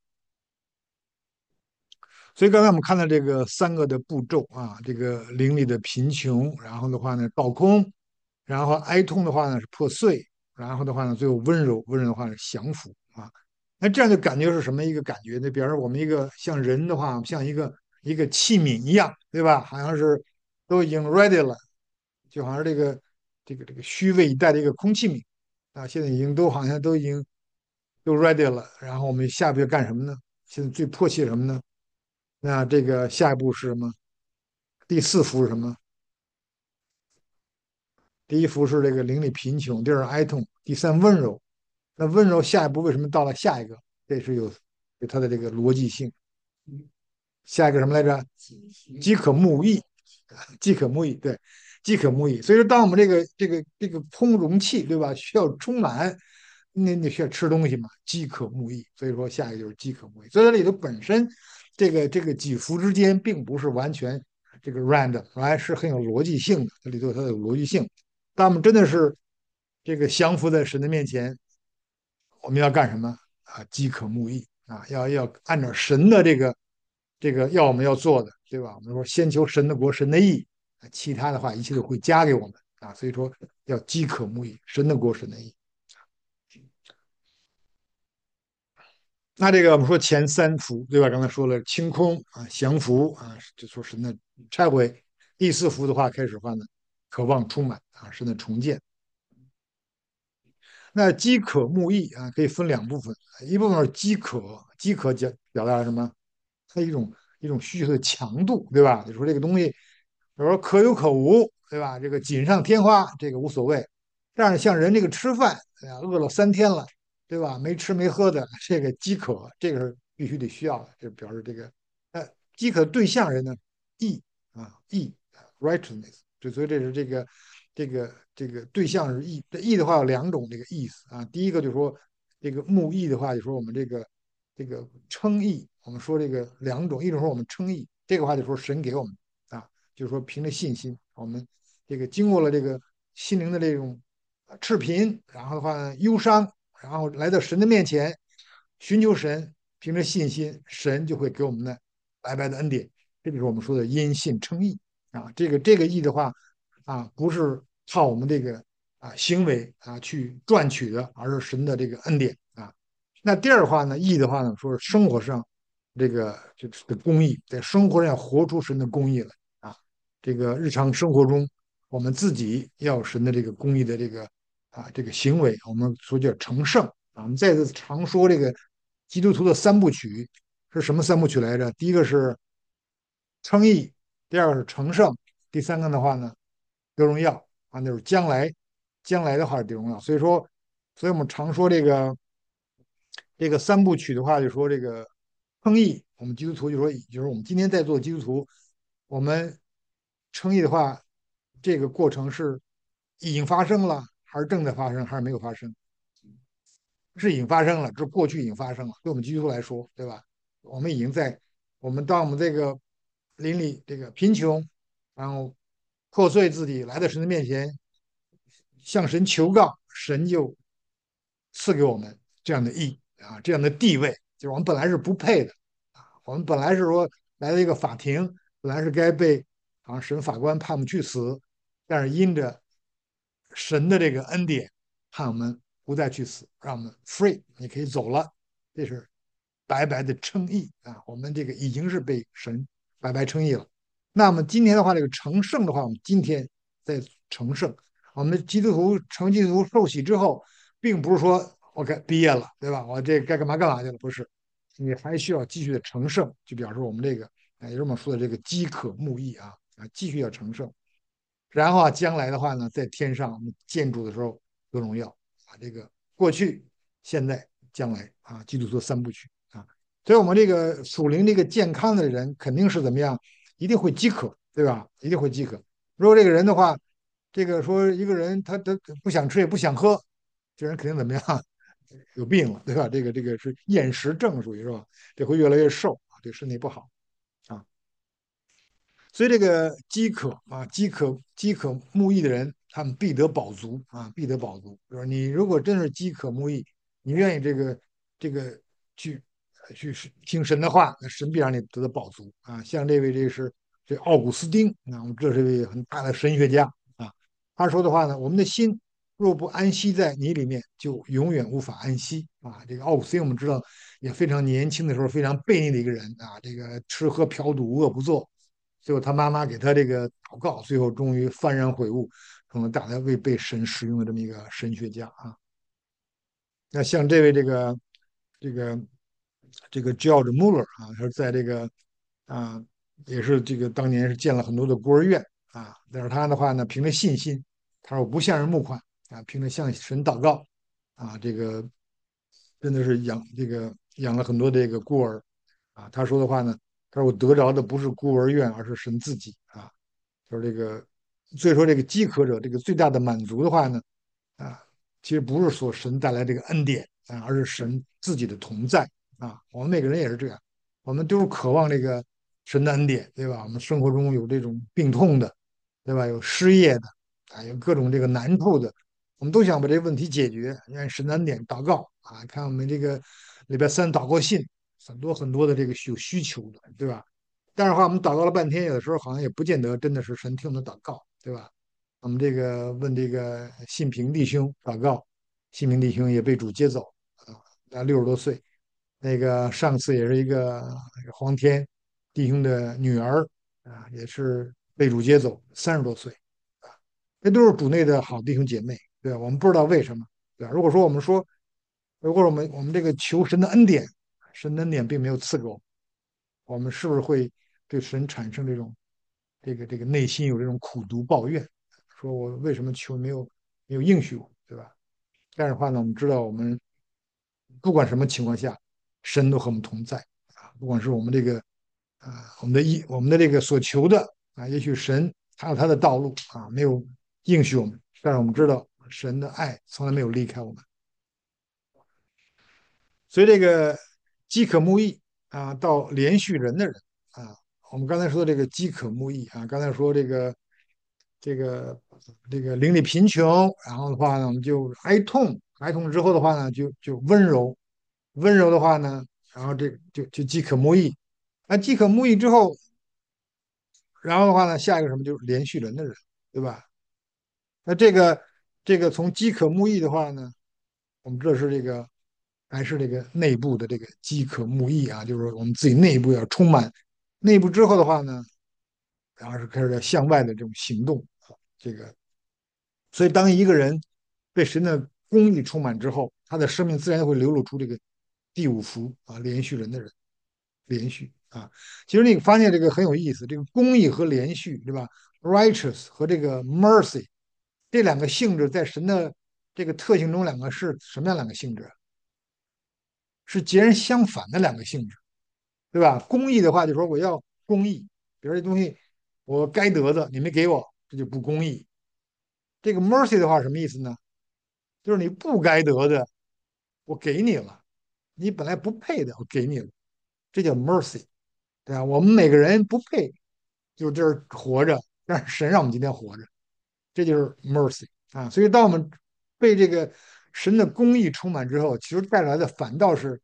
[SPEAKER 1] 所以刚才我们看到这个三个的步骤啊，这个灵里的贫穷，然后的话呢倒空，然后哀痛的话呢是破碎，然后的话呢最后温柔，温柔的话是降服啊。那这样的感觉是什么一个感觉呢？比方说我们一个像人的话，像一个一个器皿一样，对吧？好像是都已经 ready 了，就好像这个这个这个虚位以待的一个空气皿啊，现在已经都好像都已经都 ready 了。然后我们下一步要干什么呢？现在最迫切什么呢？那这个下一步是什么？第四幅是什么？ 第一幅是这个邻里贫穷，第二哀痛，第三温柔。那温柔下一步为什么到了下一个？这是有有它的这个逻辑性。下一个什么来着？饥渴慕义，饥渴慕义，对，饥渴慕义。所以说，当我们这个这个这个空容器，对吧？需要充满，那你需要吃东西嘛？饥渴慕义。所以说，下一个就是饥渴慕义。所以这里头本身这个这个几幅之间并不是完全这个 random，还是很有逻辑性的。这里头它有逻辑性。当我们真的是这个降服在神的面前，我们要干什么啊？饥渴慕义啊，要要按照神的这个这个要我们要做的，对吧？我们说先求神的国，神的义，其他的话一切都会加给我们啊。所以说要饥渴慕义，神的国，神的义。那这个我们说前三福，对吧？刚才说了清空啊、降服啊，就说神的拆毁。第四福的话开始话呢，渴望充满啊，神的重建。那饥渴慕义啊，可以分两部分，一部分是饥渴，饥渴表表达什么？它一种一种需求的强度，对吧？就说这个东西，比如说可有可无，对吧？这个锦上添花，这个无所谓。但是像人这个吃饭，哎呀，饿了三天了，对吧？没吃没喝的，这个饥渴，这个是必须得需要的，这表示这个，呃，饥渴对象人呢，义啊，义 righteousness，就所以这是这个这个这个对象是义。这义的话有两种这个意思啊，第一个就是说这个目义的话，就说我们这个这个称义，我们说这个两种，一种说我们称义，这个话就说神给我们啊，就是说凭着信心，我们这个经过了这个心灵的这种赤贫，然后的话忧伤，然后来到神的面前，寻求神，凭着信心，神就会给我们的白白的恩典。这就是我们说的因信称义啊。这个这个义的话啊，不是靠我们这个啊行为啊去赚取的，而是神的这个恩典啊。那第二话呢，义的话呢，说是生活上这个就是的公义，在生活上要活出神的公义来啊。这个日常生活中，我们自己要有神的这个公义的这个啊这个行为，我们说叫成圣啊。我们再次常说这个基督徒的三部曲是什么三部曲来着？第一个是称义，第二个是成圣，第三个的话呢得荣耀啊，那就是将来将来的话是得荣耀。所以说，所以我们常说这个这个三部曲的话，就说这个称义，我们基督徒就说，就是我们今天在座的基督徒，我们称义的话，这个过程是已经发生了，还是正在发生，还是没有发生？是已经发生了，这过去已经发生了。对我们基督徒来说，对吧？我们已经在我们当我们这个邻里这个贫穷，然后破碎自己来到神的面前，向神求告，神就赐给我们这样的义啊，这样的地位，就是我们本来是不配的啊，我们本来是说来到一个法庭，本来是该被啊审法官判我们去死，但是因着神的这个恩典，判我们不再去死，让我们 free，你可以走了，这是白白的称义啊，我们这个已经是被神白白称义了。那么今天的话，这个成圣的话，我们今天在成圣，我们基督徒成基督徒受洗之后，并不是说我该毕业了，对吧？我这该干嘛干嘛去了，不是，你还需要继续的成圣，就表示我们这个，也就是我们说的这个饥渴慕义啊啊，继续要成圣。然后啊，将来的话呢，在天上我们建筑的时候得荣耀啊，这个过去、现在、将来啊，基督徒三部曲啊，所以我们这个属灵这个健康的人肯定是怎么样，一定会饥渴，对吧？一定会饥渴。如果这个人的话，这个说一个人他他不想吃也不想喝，这人肯定怎么样？有病了，对吧？这个这个是厌食症，属于是吧？这会越来越瘦啊，对身体不好啊。所以这个饥渴啊，饥渴饥渴慕义的人，他们必得饱足啊，必得饱足。就是你如果真是饥渴慕义，你愿意这个这个去去听神的话，那神必让你得到饱足啊。像这位这是这奥古斯丁啊，我们这是一位很大的神学家啊。他说的话呢，我们的心若不安息在你里面，就永远无法安息啊。这个奥古斯丁我们知道也非常年轻的时候非常悖逆的一个人啊，这个吃喝嫖赌无恶不作。最后他妈妈给他这个祷告，最后终于幡然悔悟，成了大家为被神使用的这么一个神学家啊。那像这位这个这个这个 George Muller 啊，他是在这个啊也是这个当年是建了很多的孤儿院啊，但是他的话呢，凭着信心他说我不向人募款啊，凭着向神祷告啊，这个真的是养这个养了很多这个孤儿啊。他说的话呢，他说我得着的不是孤儿院，而是神自己啊。就是这个，所以说这个饥渴者这个最大的满足的话呢，啊，其实不是说神带来这个恩典啊，而是神自己的同在啊。我们每个人也是这样，我们都是渴望这个神的恩典，对吧？我们生活中有这种病痛的，对吧？有失业的，啊，有各种这个难处的，我们都想把这个问题解决，愿神的恩典祷告啊。看我们这个礼拜三祷告信，很多很多的这个有需求的，对吧？但是话，我们祷告了半天，有的时候好像也不见得真的是神听我们的祷告，对吧？我们这个问这个信平弟兄祷告，信平弟兄也被主接走啊，他六十多岁。那个上次也是一个黄天弟兄的女儿啊，也是被主接走，三十多岁啊，这都是主内的好弟兄姐妹，对吧？我们不知道为什么，对吧？如果说我们说，如果我们我们这个求神的恩典，神的恩典并没有赐给我们，我们是不是会对神产生这种这个这个内心有这种苦读抱怨，说我为什么求没有没有应许我，对吧？但是的话呢，我们知道我们不管什么情况下，神都和我们同在啊，不管是我们这个啊我们的意我们的这个所求的啊，也许神他有他的道路啊，没有应许我们，但是我们知道神的爱从来没有离开我们。所以这个饥渴慕义啊，到连续人的人啊，我们刚才说这个饥渴慕义啊，刚才说这个这个这个邻里贫穷，然后的话呢，我们就哀痛，哀痛之后的话呢，就就温柔，温柔的话呢，然后这就就饥渴慕义，那饥渴慕义之后，然后的话呢，下一个什么就是连续人的人，对吧？那这个这个从饥渴慕义的话呢，我们这是这个还是这个内部的这个饥渴慕义啊，就是说我们自己内部要充满，内部之后的话呢，然后是开始向外的这种行动啊，这个所以当一个人被神的公义充满之后，他的生命自然会流露出这个第五福啊，连续人的人，连续啊。其实你发现这个很有意思，这个公义和连续，对吧？righteous 和这个 mercy 这两个性质在神的这个特性中，两个是什么样两个性质？是截然相反的两个性质，对吧？公义的话，就说我要公义，比如这东西我该得的你没给我，这就不公义。这个 mercy 的话什么意思呢？就是你不该得的我给你了，你本来不配的我给你了，这叫 mercy，对吧？我们每个人不配就这儿活着，但是神让我们今天活着，这就是 mercy 啊。所以当我们被这个神的公义充满之后，其实带来的反倒是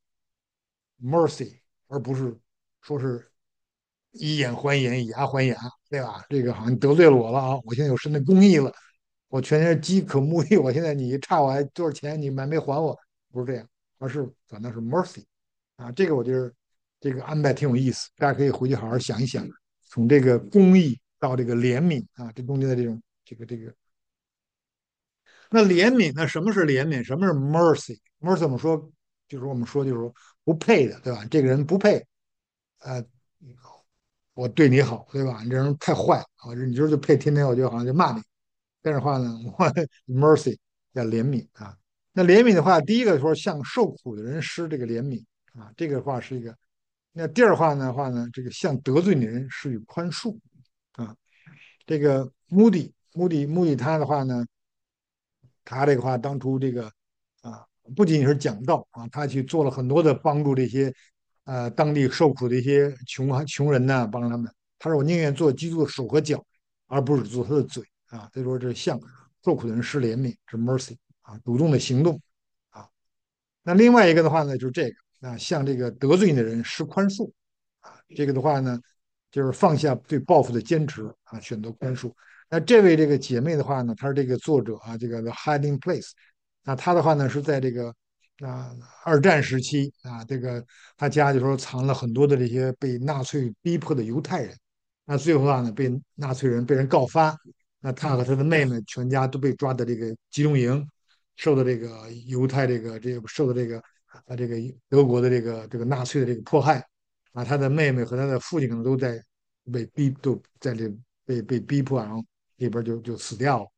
[SPEAKER 1] mercy，而不是说是以眼还眼，以牙还牙，对吧？这个好像得罪了我了啊！我现在有神的公义了，我全天饥渴慕义，我现在你差我还多少钱，你还没还我，不是这样，而是反倒是 mercy 啊！这个我觉得这个安排挺有意思，大家可以回去好好想一想，从这个公义到这个怜悯啊，这中间的这种这个这个。那怜悯呢？什么是怜悯？什么是 mercy？mercy 我们说就是我们说就是说不配的，对吧？这个人不配，呃，我对你好，对吧？你这人太坏啊！你这就配天天我就好像就骂你。但是话呢，我 mercy 叫怜悯啊。那怜悯的话，第一个说向受苦的人施这个怜悯啊，这个话是一个。那第二话呢话呢，这个向得罪你的人施予宽恕啊。这个 Moody Moody Moody 他的话呢，他这个话当初这个啊，不仅仅是讲道啊，他去做了很多的帮助这些呃当地受苦的一些穷穷人呢，帮他们。他说我宁愿做基督的手和脚，而不是做他的嘴啊。他说这向受苦的人施怜悯，是 mercy 啊，主动的行动啊。那另外一个的话呢，就是这个啊，向这个得罪你的人施宽恕啊。这个的话呢，就是放下对报复的坚持啊，选择宽恕。那这位这个姐妹的话呢，她是这个作者啊，这个 The Hiding Place，那她的话呢是在这个啊二战时期啊，这个她家就说藏了很多的这些被纳粹逼迫的犹太人，那最后啊呢被纳粹人被人告发，那她和她的妹妹全家都被抓到这个集中营，受到这个犹太这个这个受到这个啊这个德国的这个这个纳粹的这个迫害啊，她的妹妹和她的父亲可能都在被逼都在这被被逼迫，然后里边就就死掉了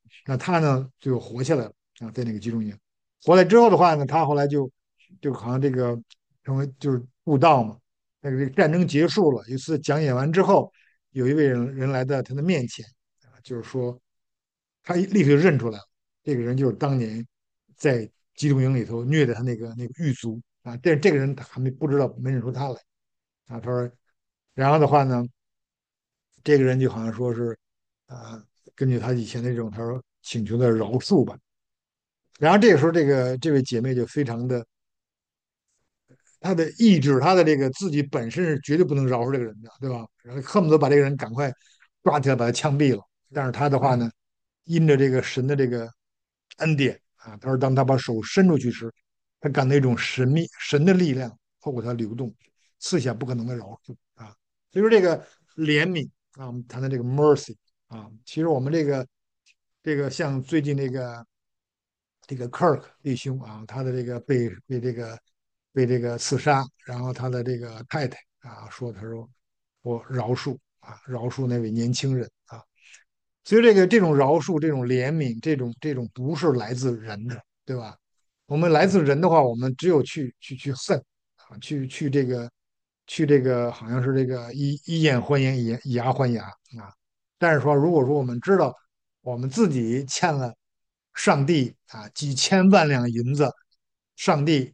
[SPEAKER 1] 那他呢就活下来了啊，在那个集中营。回来之后的话呢，他后来就就好像这个成为就是布道嘛。那个这个战争结束了，有一次讲演完之后，有一位人人来到他的面前啊，就是说他一立刻就认出来了，这个人就是当年在集中营里头虐待他那个那个狱卒啊。但是这个人他还没不知道没认出他来啊。他说，然后的话呢，这个人就好像说是啊，根据他以前的这种他说请求的饶恕吧。然后这个时候，这个这位姐妹就非常的，她的意志，她的这个自己本身是绝对不能饶恕这个人的，对吧？然后恨不得把这个人赶快抓起来把他枪毙了。但是她的话呢，因着这个神的这个恩典啊，他说当他把手伸出去时，他感到一种神秘神的力量透过他流动，赐下不可能的饶恕啊。所以说这个怜悯啊，我们谈的这个 mercy 啊，其实我们这个这个像最近这个这个 Kirk 弟兄啊，他的这个被被这个被这个刺杀，然后他的这个太太啊说，他说我饶恕啊，饶恕那位年轻人啊。所以这个这种饶恕、这种怜悯、这种这种不是来自人的，对吧？我们来自人的话，我们只有去去去恨啊，去去这个去这个好像是这个以以眼还眼，以眼以牙还牙啊。但是说，如果说我们知道我们自己欠了上帝啊几千万两银子，上帝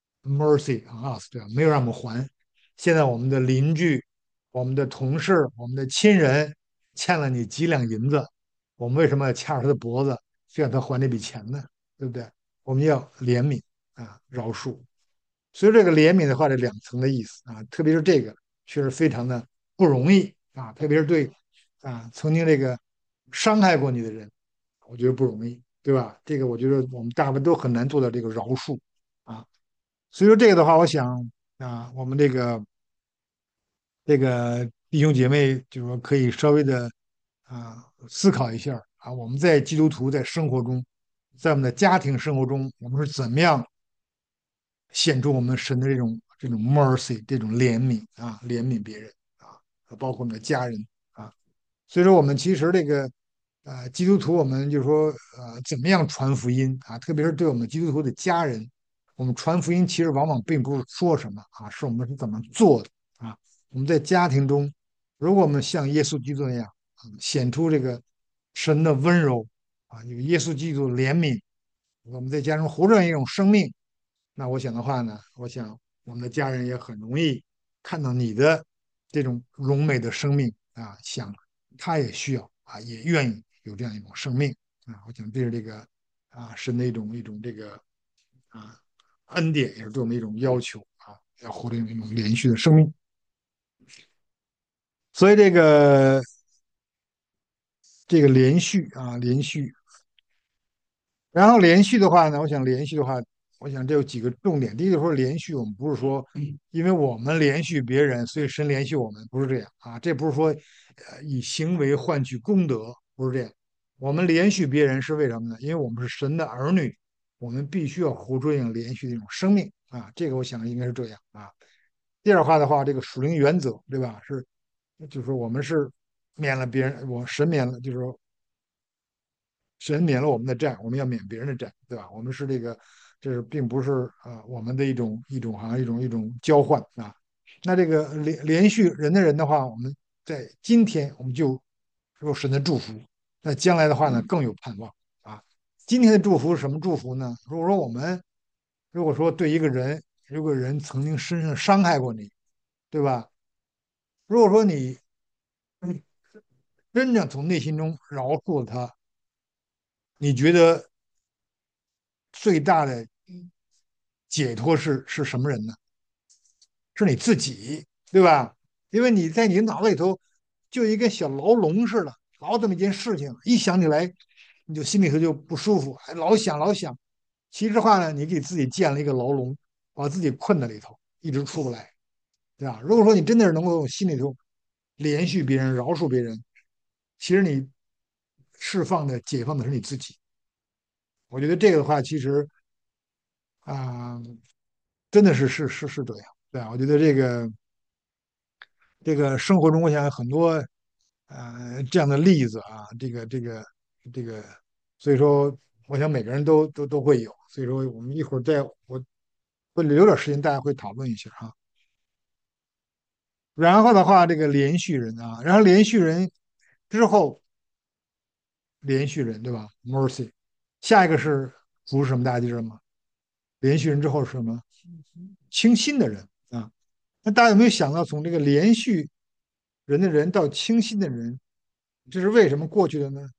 [SPEAKER 1] mercy on us，对吧？没有让我们还。现在我们的邻居、我们的同事、我们的亲人欠了你几两银子，我们为什么要掐着他的脖子，非让他还这笔钱呢？对不对？我们要怜悯啊，饶恕。所以这个怜悯的话，这两层的意思啊，特别是这个确实非常的不容易啊，特别是对啊曾经这个伤害过你的人，我觉得不容易，对吧？这个我觉得我们大部分都很难做到这个饶恕啊。所以说这个的话，我想啊，我们这个这个弟兄姐妹就是说可以稍微的啊思考一下啊，我们在基督徒在生活中，在我们的家庭生活中，我们是怎么样显出我们神的这种这种 mercy 这种怜悯啊，怜悯别人啊，包括我们的家人啊。所以说，我们其实这个呃基督徒，我们就说呃怎么样传福音啊，特别是对我们基督徒的家人，我们传福音其实往往并不是说什么啊，是我们是怎么做的啊。我们在家庭中，如果我们像耶稣基督那样啊显出这个神的温柔啊，有耶稣基督的怜悯，我们在家中活着一种生命。那我想的话呢，我想我们的家人也很容易看到你的这种荣美的生命啊，想他也需要啊，也愿意有这样一种生命啊。我想这是这个啊神的一种一种这个啊恩典，也是对我们一种要求啊，要活出一种连续的生命。所以这个这个连续啊，连续然后连续的话呢，我想连续的话，我想这有几个重点。第一个说连续，我们不是说因为我们连续别人，所以神连续我们，不是这样啊。这不是说呃以行为换取功德，不是这样。我们连续别人是为什么呢？因为我们是神的儿女，我们必须要活出这样连续的一种生命啊。这个我想应该是这样啊。第二话的话，这个属灵原则，对吧？是，就是说我们是免了别人，我神免了，就是说神免了我们的债，我们要免别人的债，对吧？我们是这个，这是并不是啊、呃我们的一种一种好像一种一种交换啊。那这个连连续人的人的话，我们在今天我们就有神的祝福，那将来的话呢更有盼望啊。今天的祝福是什么祝福呢？如果说我们如果说对一个人，如果人曾经深深伤害过你，对吧？如果说你嗯真正从内心中饶恕了他，你觉得最大的解脱是是什么人呢？是你自己，对吧？因为你在你脑子里头就一个小牢笼似的，老这么一件事情，一想起来你就心里头就不舒服，还老想老想。其实话呢，你给自己建了一个牢笼，把自己困在里头，一直出不来，对吧？如果说你真的是能够心里头连续别人、饶恕别人，其实你释放的、解放的是你自己。我觉得这个的话，其实啊、呃真的是是是是这样，对啊，我觉得这个这个生活中，我想有很多呃这样的例子啊，这个这个这个。 所以说，我想每个人都都都会有。所以说，我们一会儿再我会留点时间，大家会讨论一下啊。然后的话，这个连续人啊，然后连续人之后，连续人对吧？Mercy，下一个是福是什么？大家记得吗？连续人之后是什么？清新的人啊。那大家有没有想到，从这个连续人的人到清新的人，这是为什么过去的呢？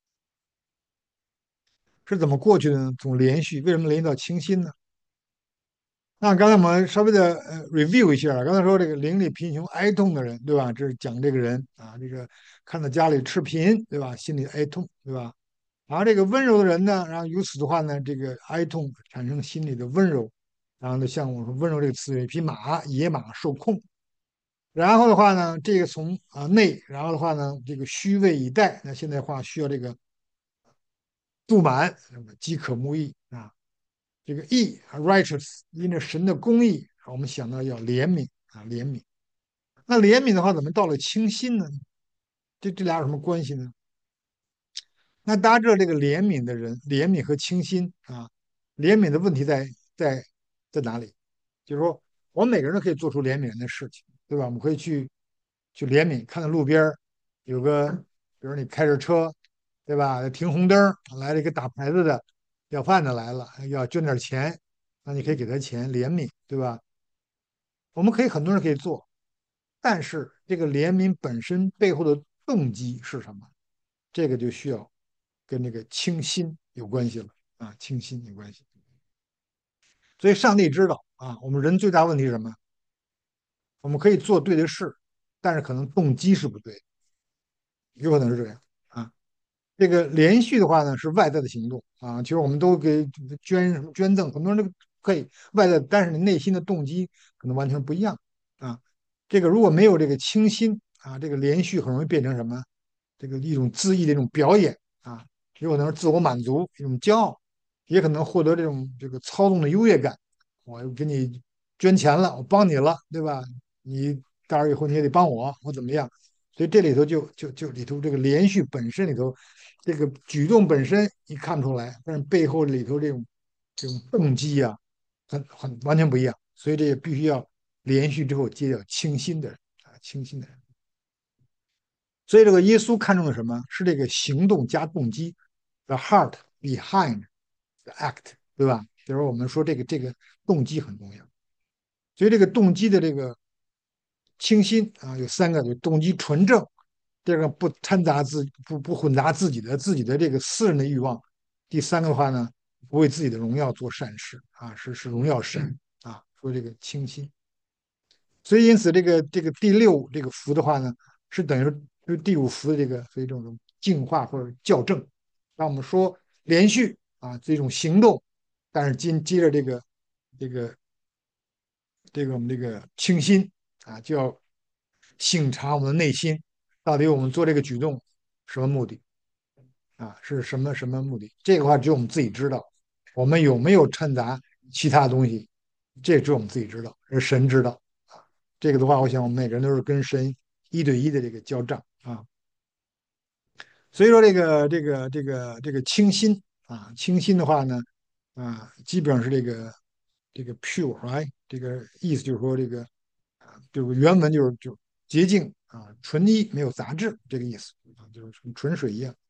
[SPEAKER 1] 是怎么过去的呢？从连续为什么连续到清新呢？那刚才我们稍微的呃 review 一下刚才说这个邻里贫穷哀痛的人，对吧？这是讲这个人啊，这个看到家里赤贫，对吧？心里哀痛，对吧？然后这个温柔的人呢，然后由此的话呢，这个哀痛产生心里的温柔，然后呢，像我说温柔这个词，一匹马，野马受控。然后的话呢，这个从啊内，然后的话呢，这个虚位以待，那现在话需要这个度满，那么饥渴慕义啊。这个义 righteous，因着神的公义，我们想到要怜悯啊，怜悯。那怜悯的话，怎么到了清心呢？这这俩有什么关系呢？那大家知道这个怜悯的人，怜悯和清心啊，怜悯的问题在在在哪里？就是说，我们每个人都可以做出怜悯人的事情，对吧？我们可以去去怜悯，看到路边有个，比如你开着车，对吧？停红灯来了一个打牌子的，要饭的来了，要捐点钱，那你可以给他钱，怜悯，对吧？我们可以很多人可以做，但是这个怜悯本身背后的动机是什么？这个就需要跟这个清心有关系了啊，清心有关系。所以上帝知道啊，我们人最大问题是什么？我们可以做对的事，但是可能动机是不对，有可能是这样啊。这个连续的话呢，是外在的行动啊。其实我们都给捐什么捐赠，很多人都可以外在，但是你内心的动机可能完全不一样啊。这个如果没有这个清心啊，这个连续很容易变成什么？这个一种恣意的一种表演啊，有可能是自我满足，一种骄傲，也可能获得这种这个操纵的优越感。我给你捐钱了，我帮你了，对吧？你到时候以后你也得帮我，我怎么样？所以这里头就就就里头这个连续本身里头，这个举动本身你看不出来，但是背后里头这种这种动机啊，很很完全不一样。所以这也必须要连续之后接叫清新的人啊，清新的人。所以这个耶稣看重的什么？是这个行动加动机，the heart behind the act，对吧？就是我们说这个这个动机很重要。所以这个动机的这个清新啊，有三个：有动机纯正，第二个不掺杂自不不混杂自己的自己的这个私人的欲望，第三个的话呢，不为自己的荣耀做善事啊，是是荣耀神啊。说这个清新。所以因此这个这个第六这个福的话呢，是等于说就第五福的这个所以这种净化或者校正，让我们说连续啊这种行动，但是接接着这个这个这个我们这个清心啊，就要省察我们的内心，到底我们做这个举动什么目的啊？是什么什么目的？这个话只有我们自己知道，我们有没有掺杂其他东西，这只有我们自己知道，而神知道。这个的话，我想我们每个人都是跟神一对一的这个交账啊。所以说，这个这个这个这个清心啊，清心的话呢，啊，基本上是这个这个 pure，right？这个意思就是说这个啊，就是原文就是就洁净啊，纯一没有杂质这个意思啊，就是跟纯水一样。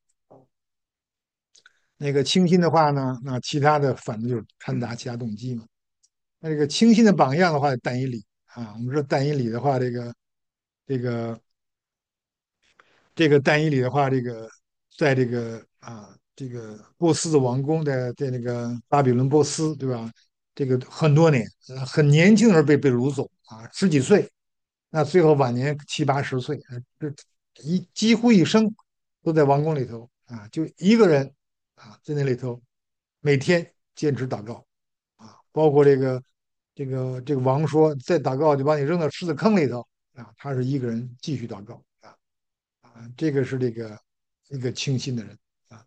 [SPEAKER 1] 那个清心的话呢，那其他的反正就是掺杂其他动机嘛。那这个清新的榜样的话，但以理啊，我们说但以理的话，这个这个这个但以理的话，这个在这个啊，这个波斯的王宫在在那个巴比伦波斯，对吧？这个很多年，呃很年轻的时候被被掳走啊，十几岁，那最后晚年七八十岁，呃这一几乎一生都在王宫里头啊，就一个人啊，在那里头每天坚持祷告啊，包括这个这个这个王说再祷告就把你扔到狮子坑里头啊，他是一个人继续祷告啊。啊，这个是这个一个清新的人啊。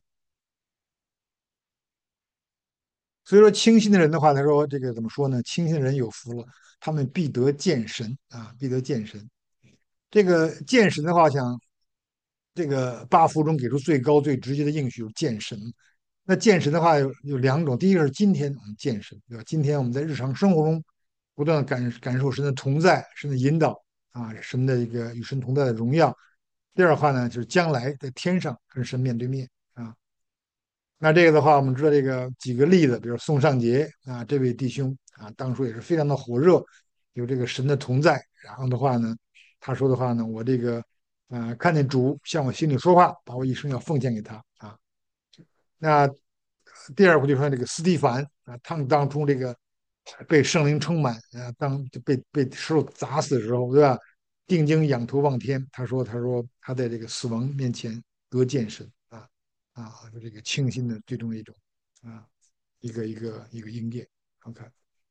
[SPEAKER 1] 所以说清新的人的话，他说这个怎么说呢？清新的人有福了，他们必得见神啊，必得见神。这个见神的话，我想这个八福中给出最高最直接的应许，就是见神。那见神的话有有两种，第一个是今天我们见神，对吧？今天我们在日常生活中不断的感感受神的同在、神的引导啊，神的一个与神同在的荣耀。第二的话呢，就是将来在天上跟神面对面啊。那这个的话，我们知道这个几个例子，比如宋尚杰啊，这位弟兄啊，当初也是非常的火热，有这个神的同在。然后的话呢，他说的话呢，我这个啊、呃看见主向我心里说话，把我一生要奉献给他啊。那第二个就说这个斯蒂凡啊，他们当初这个被圣灵充满啊，当就被被石头砸死的时候，对吧？定睛仰头望天，他说他说他在这个死亡面前得见神啊啊，就这个清新的最终的一种啊一个一个一个应验。OK，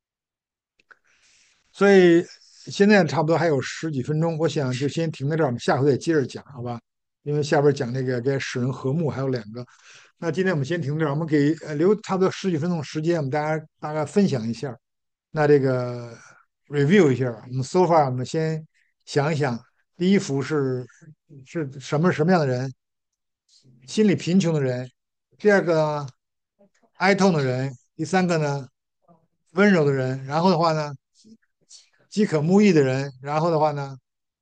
[SPEAKER 1] 所以现在差不多还有十几分钟，我想就先停在这儿，我们下回再接着讲，好吧？因为下边讲那个该使人和睦还有两个，那今天我们先停这儿，我们给呃留差不多十几分钟时间，我们大家大概分享一下。那这个 review 一下，我们 so far 我们先想一想，第一幅是是什么什么样的人？心理贫穷的人。第二个呢，哀痛的人。第三个呢，温柔的人。然后的话呢，饥渴慕义的人。然后的话呢，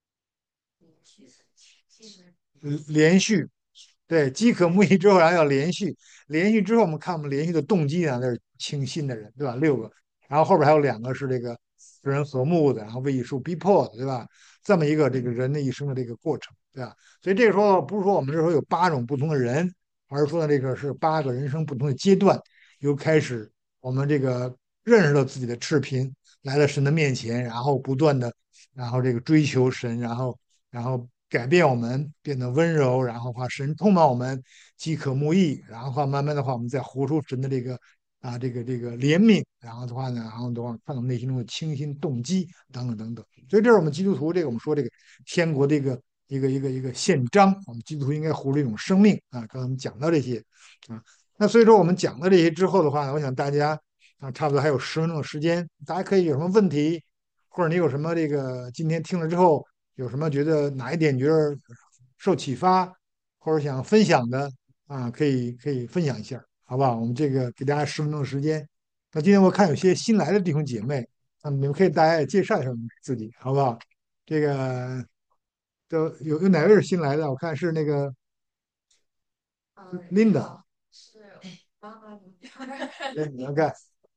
[SPEAKER 1] 连续。对，饥渴慕义之后，然后要连续，连续之后，我们看我们连续的动机啊，那是清新的人，对吧？六个，然后后边还有两个是这个使人和睦的，然后为艺术逼迫的，对吧？这么一个这个人的一生的这个过程，对吧？所以这个时候不是说我们这时候有八种不同的人，而是说这个是八个人生不同的阶段，由开始我们这个认识到自己的赤贫，来到神的面前，然后不断的，然后这个追求神，然后然后改变我们，变得温柔，然后话神充满我们，饥渴慕义，然后话慢慢的话，我们再活出神的这个啊这个这个怜悯，然后的话呢，然后的话看到内心中的清新动机等等等等。所以这是我们基督徒这个我们说这个天国的一个一个一个一个宪章，我们基督徒应该活出一种生命啊。刚才我们讲到这些啊，那所以说我们讲到这些之后的话呢，我想大家啊差不多还有十分钟的时间，大家可以有什么问题，或者你有什么这个今天听了之后。有什么觉得哪一点觉得受启发，或者想分享的啊，可以可以分享一下，好不好？我们这个给大家十分钟的时间。那今天我看有些新来的弟兄姐妹，那你们可以大家也介绍一下自己，好不好？这个都有有哪位是新来的？我看是那个
[SPEAKER 2] 嗯，你
[SPEAKER 1] Linda，
[SPEAKER 2] 好，是妈妈的。
[SPEAKER 1] 对，你看，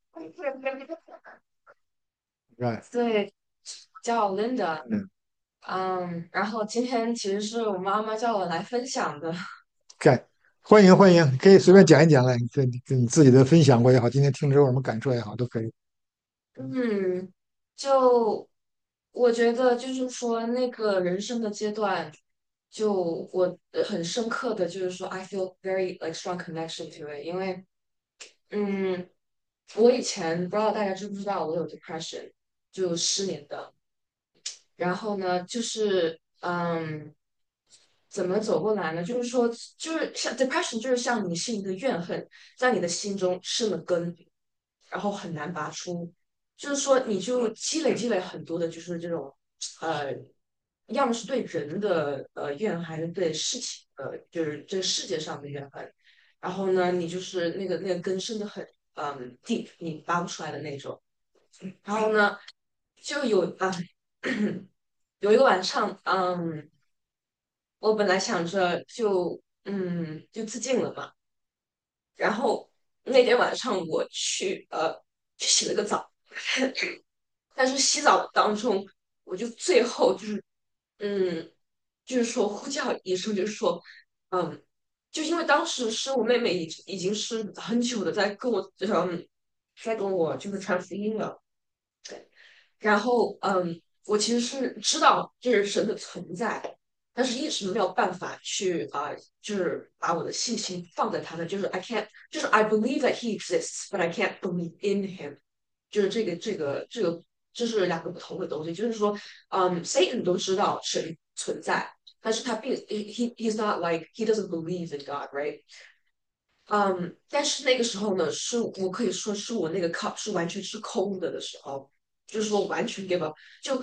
[SPEAKER 1] 你看，
[SPEAKER 2] 对，叫 Linda。
[SPEAKER 1] 嗯，
[SPEAKER 2] 嗯，然后今天其实是我妈妈叫我来分享的。
[SPEAKER 1] 看，欢迎欢迎，可以随便讲一讲来，你跟跟你自己的分享过也好，今天听之后有什么感受也好，都可以。
[SPEAKER 2] 嗯，就我觉得就是说那个人生的阶段，就我呃很深刻的就是说，I feel very like strong connection to it，因为嗯，我以前不知道大家知不知道我有 depression，就失眠的。然后呢，就是嗯，怎么走过来呢？就是说，就是像 depression，就是像你是一个怨恨，在你的心中生了根，然后很难拔出。就是说，你就积累积累很多的，就是这种呃，要么是对人的呃怨恨，还是对事情呃，就是这个世界上的怨恨。然后呢，你就是那个那个根深的很嗯 deep，你拔不出来的那种。然后呢，就有啊，有一个晚上，嗯，我本来想着就嗯就自尽了嘛，然后那天晚上我去呃去洗了个澡，但是洗澡当中我就最后就是嗯就是说呼叫一声，就是说嗯，就因为当时是我妹妹已经已经是很久的在跟我嗯在跟我就是传福音了。然后，嗯，我其实是知道这是神的存在，但是一直没有办法去啊、呃就是把我的信心放在他的，就是 I can't，就是 I believe that he exists，but I can't believe in him，就是这个这个这个，这是两个不同的东西。就是说，嗯，Satan 都知道神存在，但是他并 he he's not like he doesn't believe in God，right？嗯，但是那个时候呢，是我可以说是我那个 cup 是完全是空的的时候，就是说完全 give up。就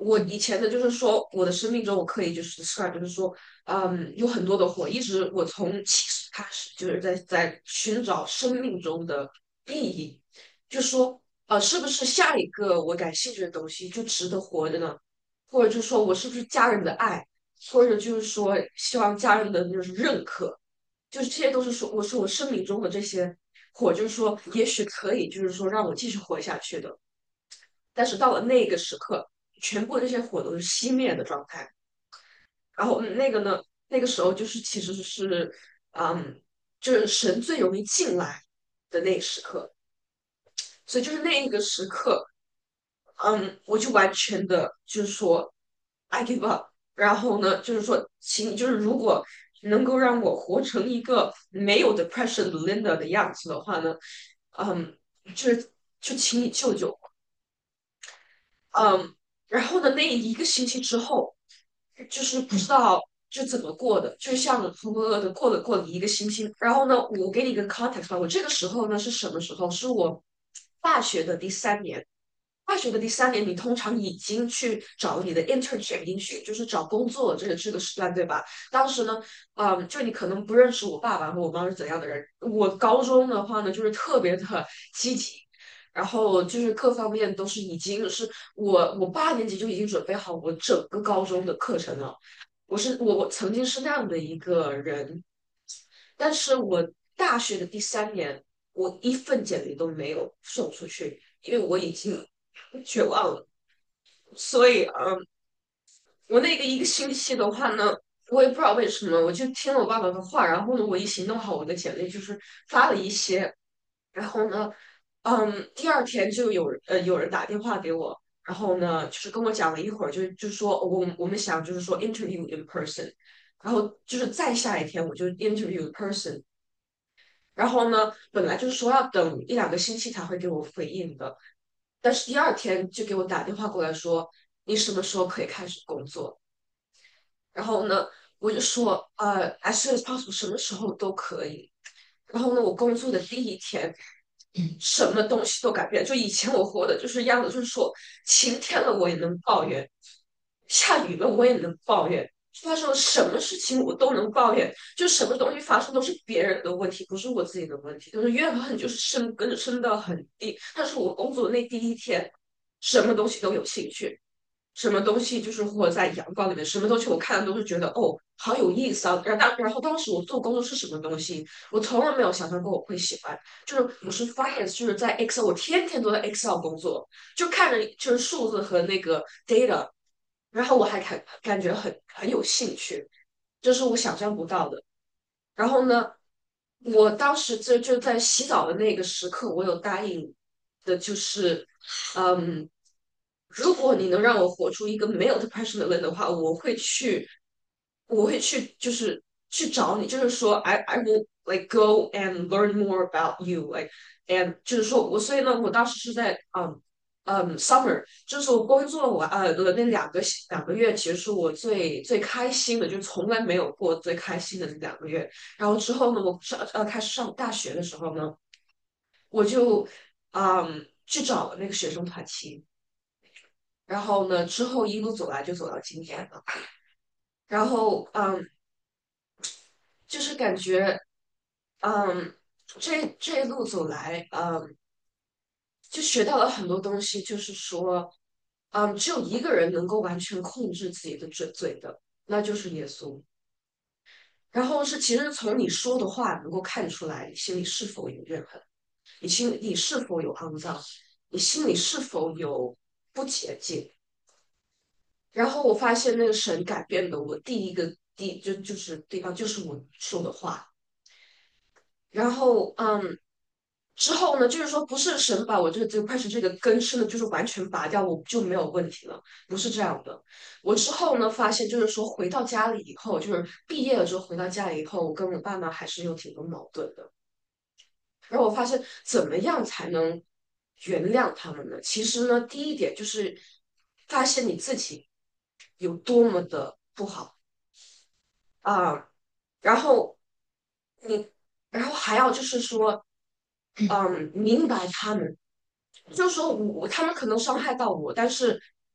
[SPEAKER 3] 我以前的就是说，我的生命中我可以就是 describe，就是说，嗯，有很多的火，一直我从起始开始就是在在寻找生命中的意义，就说，呃，是不是下一个我感兴趣的东西就值得活着呢？或者就是说我是不是家人的爱，或者就是说希望家人的就是认可，就是这些都是说我是我生命中的这些火，就是说也许可以就是说让我继续活下去的。但是到了那个时刻，全部这些火都是熄灭的状态。然后嗯那个呢，那个时候就是其实是，嗯，就是神最容易进来的那个时刻。所以就是那一个时刻，嗯，我就完全的就是说，I give up。然后呢，就是说，请就是如果能够让我活成一个没有 depression 的 Linda 的样子的话呢，嗯，就是就请你救救我。嗯，然后呢，那一个星期之后，就是不知道就怎么过的，就像浑浑噩噩的过了过了一个星期。然后呢，我给你一个 context 吧，我这个时候呢是什么时候？是我大学的第三年。大学的第三年，你通常已经去找你的 internship，已经去就是找工作这个这个时段，对吧？当时呢，嗯，就你可能不认识我爸爸和我妈是怎样的人。我高中的话呢，就是特别的积极，然后就是各方面都是已经是我我八年级就已经准备好我整个高中的课程了。我是我我曾经是那样的一个人，但是我大学的第三年，我一份简历都没有送出去，因为我已经绝望了。所以，嗯，我那个一个星期的话呢，我也不知道为什么，我就听了我爸爸的话，然后呢，我一起弄好我的简历，就是发了一些，然后呢，嗯，第二天就有呃有人打电话给我，然后呢，就是跟我讲了一会儿，就就说我我们想就是说 interview in person，然后就是再下一天我就 interview in person，然后呢，本来就是说要等一两个星期才会给我回应的，但是第二天就给我打电话过来说，你什么时候可以开始工作？然后呢，我就说，呃，as soon as possible，什么时候都可以。然后呢，我工作的第一天，什么东西都改变。就以前我活的就是样子，就是说晴天了我也能抱怨，下雨了我也能抱怨，发生了什么事情我都能抱怨，就什么东西发生都是别人的问题，不是我自己的问题。就是怨恨就是生根生的很低。但是我工作的那第一天，什么东西都有兴趣。什么东西就是活在阳光里面，什么东西我看的都是觉得哦好有意思啊。然后当然后当时我做工作是什么东西，我从来没有想象过我会喜欢。就是我是 finance，就是在 Excel，我天天都在 Excel 工作，就看着就是数字和那个 data，然后我还感感觉很很有兴趣，这是我想象不到的。然后呢，我当时就就在洗澡的那个时刻，我有答应的就是，嗯，如果你能让我活出一个没有 depression 的人的话，我会去，我会去，就是去找你，就是说，I I will like go and learn more about you，like and 就是说我，所以呢，我当时是在嗯嗯 summer，就是我工作完呃的那两个两个月，其实是我最最开心的，就从来没有过最开心的那两个月。然后之后呢，我上呃开始上大学的时候呢，我就嗯去找了那个学生团体。然后呢，之后一路走来就走到今天了。然后，嗯，就是感觉，嗯，这这一路走来，嗯，就学到了很多东西，就是说，嗯，只有一个人能够完全控制自己的嘴嘴的，那就是耶稣。然后是其实从你说的话能够看出来，你心里是否有怨恨，你心里是否有肮脏，你心里是否有不洁净。然后我发现那个神改变的我第一个地就就是地方就是我说的话。然后嗯，之后呢，就是说不是神把我这个这个开始这个根生的，就是完全拔掉，我就没有问题了，不是这样的。我之后呢发现，就是说回到家里以后，就是毕业了之后回到家里以后，我跟我爸妈还是有挺多矛盾的。然后我发现怎么样才能原谅他们呢？其实呢，第一点就是发现你自己有多么的不好。啊，然后你，然后还要就是说，嗯，明白他们，就是说我他们可能伤害到我，但是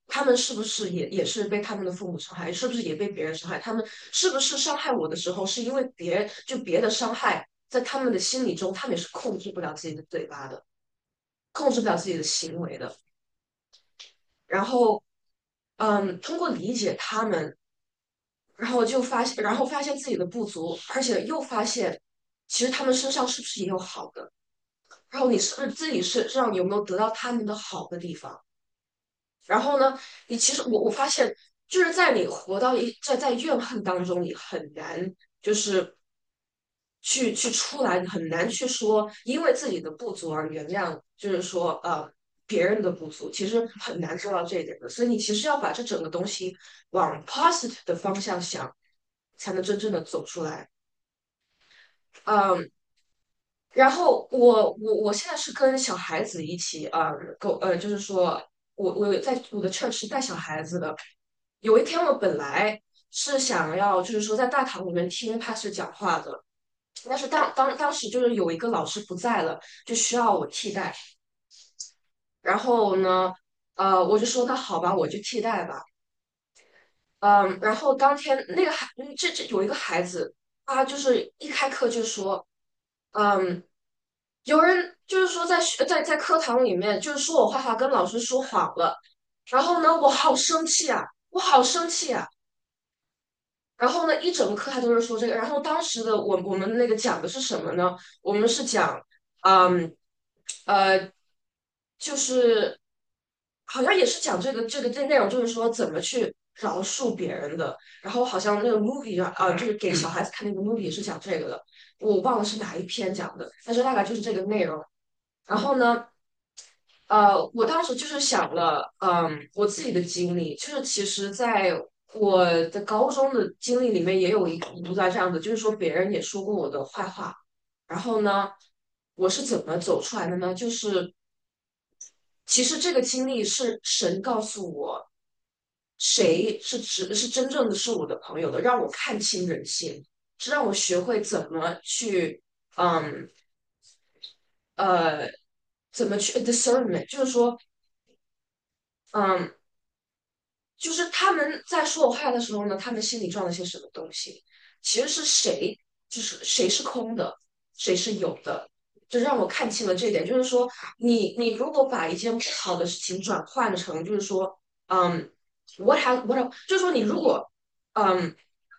[SPEAKER 3] 他们是不是也也是被他们的父母伤害，是不是也被别人伤害？他们是不是伤害我的时候，是因为别就别的伤害，在他们的心理中，他们也是控制不了自己的嘴巴的，控制不了自己的行为的。然后，嗯，通过理解他们，然后就发现，然后发现自己的不足，而且又发现，其实他们身上是不是也有好的？然后你是不是自己身上有没有得到他们的好的地方？然后呢，你其实我我发现，就是在你活到一在在怨恨当中，你很难就是去去出来，很难去说因为自己的不足而原谅，就是说呃别人的不足，其实很难做到这一点的。所以你其实要把这整个东西往 positive 的方向想，才能真正的走出来。嗯，然后我我我现在是跟小孩子一起啊，狗呃，就是说我我有在我的 church 带小孩子的。有一天我本来是想要就是说在大堂里面听 pastor 讲话的，但是当当当时就是有一个老师不在了，就需要我替代。然后呢，呃，我就说那好吧，我就替代吧。嗯，然后当天那个孩，嗯这这有一个孩子，他就是一开课就说，嗯。有人就是说在学在在课堂里面就是说我坏话，跟老师说谎了，然后呢，我好生气啊，我好生气啊。然后呢，一整个课他都是说这个。然后当时的我我们那个讲的是什么呢？我们是讲，嗯，呃，就是好像也是讲这个这个这内容，就是说怎么去饶恕别人的。然后好像那个 movie 啊，呃，就是给小孩子看那个 movie 也是讲这个的，我忘了是哪一篇讲的，但是大概就是这个内容。然后呢，呃，我当时就是想了，嗯，我自己的经历，就是其实在我的高中的经历里面也有一一段这样的，就是说别人也说过我的坏话，然后呢，我是怎么走出来的呢？就是其实这个经历是神告诉我，谁是值是真正的是我的朋友的，让我看清人性，是让我学会怎么去，嗯。呃，怎么去 discernment，就是说，嗯，就是他们在说我话的时候呢，他们心里装了些什么东西？其实是谁，就是谁是空的，谁是有的，就让我看清了这一点。就是说，你你如果把一件不好的事情转换成，就是说，嗯，what has what，就是说你如果，嗯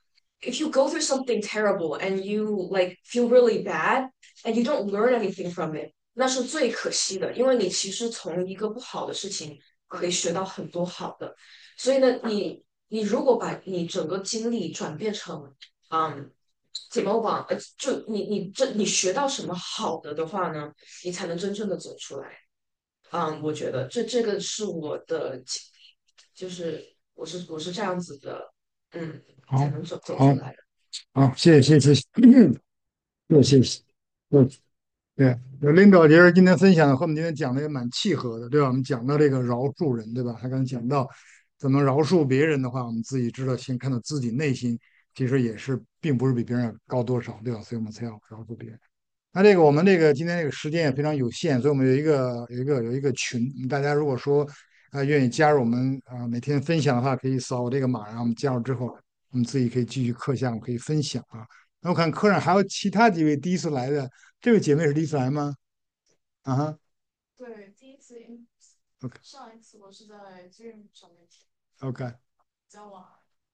[SPEAKER 3] ，if you go through something terrible and you like feel really bad and you don't learn anything from it，那是最可惜的，因为你其实从一个不好的事情可以学到很多好的。所以呢，你你如果把你整个经历转变成，嗯，怎么往，呃，就你你这你学到什么好的的话呢，你才能真正的走出来。嗯，我觉得这这个是我的经历，就是我是我是这样子的，嗯，才
[SPEAKER 1] 好，
[SPEAKER 3] 能走走出
[SPEAKER 1] 好，
[SPEAKER 3] 来的。
[SPEAKER 1] 好，谢谢，谢谢，谢谢，谢谢。对对，有领导觉得今天分享的和我们今天讲的也蛮契合的，对吧？我们讲到这个饶恕人，对吧？他刚才讲到怎么饶恕别人的话，我们自己知道，先看到自己内心其实也是并不是比别人要高多少，对吧？所以我们才要饶恕别人。那这个我们这个今天这个时间也非常有限，所以我们有一个有一个有一个群，大家如果说啊、呃愿意加入我们啊、每天分享的话，可以扫这个码，然后我们加入之后，我们自己可以继续课项可以分享啊。那我看课上还有其他几位第一次来的，这位姐妹是第一次来吗？啊哈
[SPEAKER 4] 对，第一次因
[SPEAKER 1] ，OK
[SPEAKER 4] 上一次我是在 Zoom 上面听，
[SPEAKER 1] OK
[SPEAKER 4] 比较晚。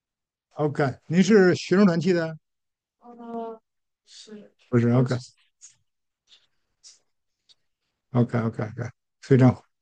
[SPEAKER 1] OK，您是学生团契的？
[SPEAKER 4] 呃，是
[SPEAKER 1] 不是？OK
[SPEAKER 4] 我只
[SPEAKER 1] OK OK OK，非常好，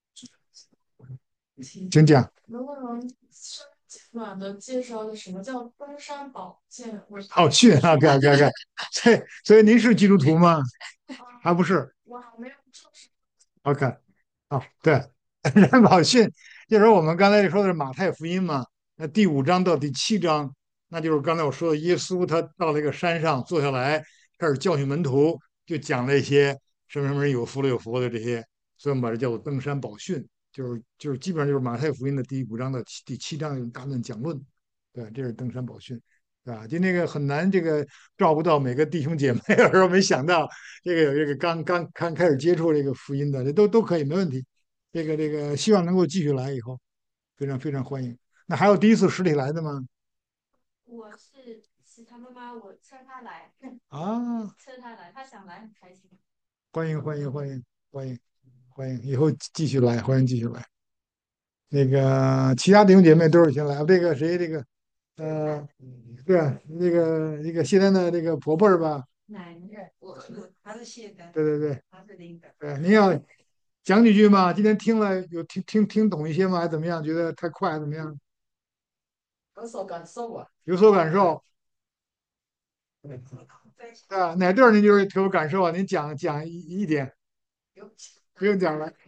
[SPEAKER 1] 请讲。
[SPEAKER 4] 能不能稍微简短的介绍一下什么叫登山宝剑？我
[SPEAKER 1] 好训，OK OK OK，所以所以您是基督徒吗？
[SPEAKER 4] 啊，
[SPEAKER 1] 还不是？
[SPEAKER 4] 我还没有正式。
[SPEAKER 1] OK，啊，对，冉宝训，就是说我们刚才说的是马太福音嘛，那第五章到第七章，那就是刚才我说的耶稣他到了一个山上坐下来，开始教训门徒，就讲了一些什么什么人有福了有福的这些，所以我们把这叫做登山宝训，就是就是基本上就是马太福音的第五章的第七章有大论讲论，对，这是登山宝训。对吧？就那个很难，这个照顾到每个弟兄姐妹，有时候没想到这个有这个刚刚刚开始接触这个福音的，这都都可以，没问题。这个这个，希望能够继续来以后。 非常非常欢迎。那还有第一次实体来的吗？
[SPEAKER 4] 我是是他妈妈，我车他来，
[SPEAKER 1] 啊，
[SPEAKER 4] 车他来，他想来很开心。
[SPEAKER 1] 欢迎欢迎欢迎欢迎欢迎，以后继续来，欢迎继续来。那个其他弟兄姐妹都是先来，这个谁这个呃，对啊，那个那个谢丹的这个婆婆是吧？
[SPEAKER 2] 奶奶，我他是谢丹，
[SPEAKER 1] 对对对，
[SPEAKER 2] 他是琳达。
[SPEAKER 1] 对，您要讲几句吗？今天听了有听听听懂一些吗？还怎么样？觉得太快怎么样？
[SPEAKER 2] 有所感受啊。
[SPEAKER 1] 有所感受啊？哪段儿您就是特有感受啊？您讲讲一一点，不用讲了。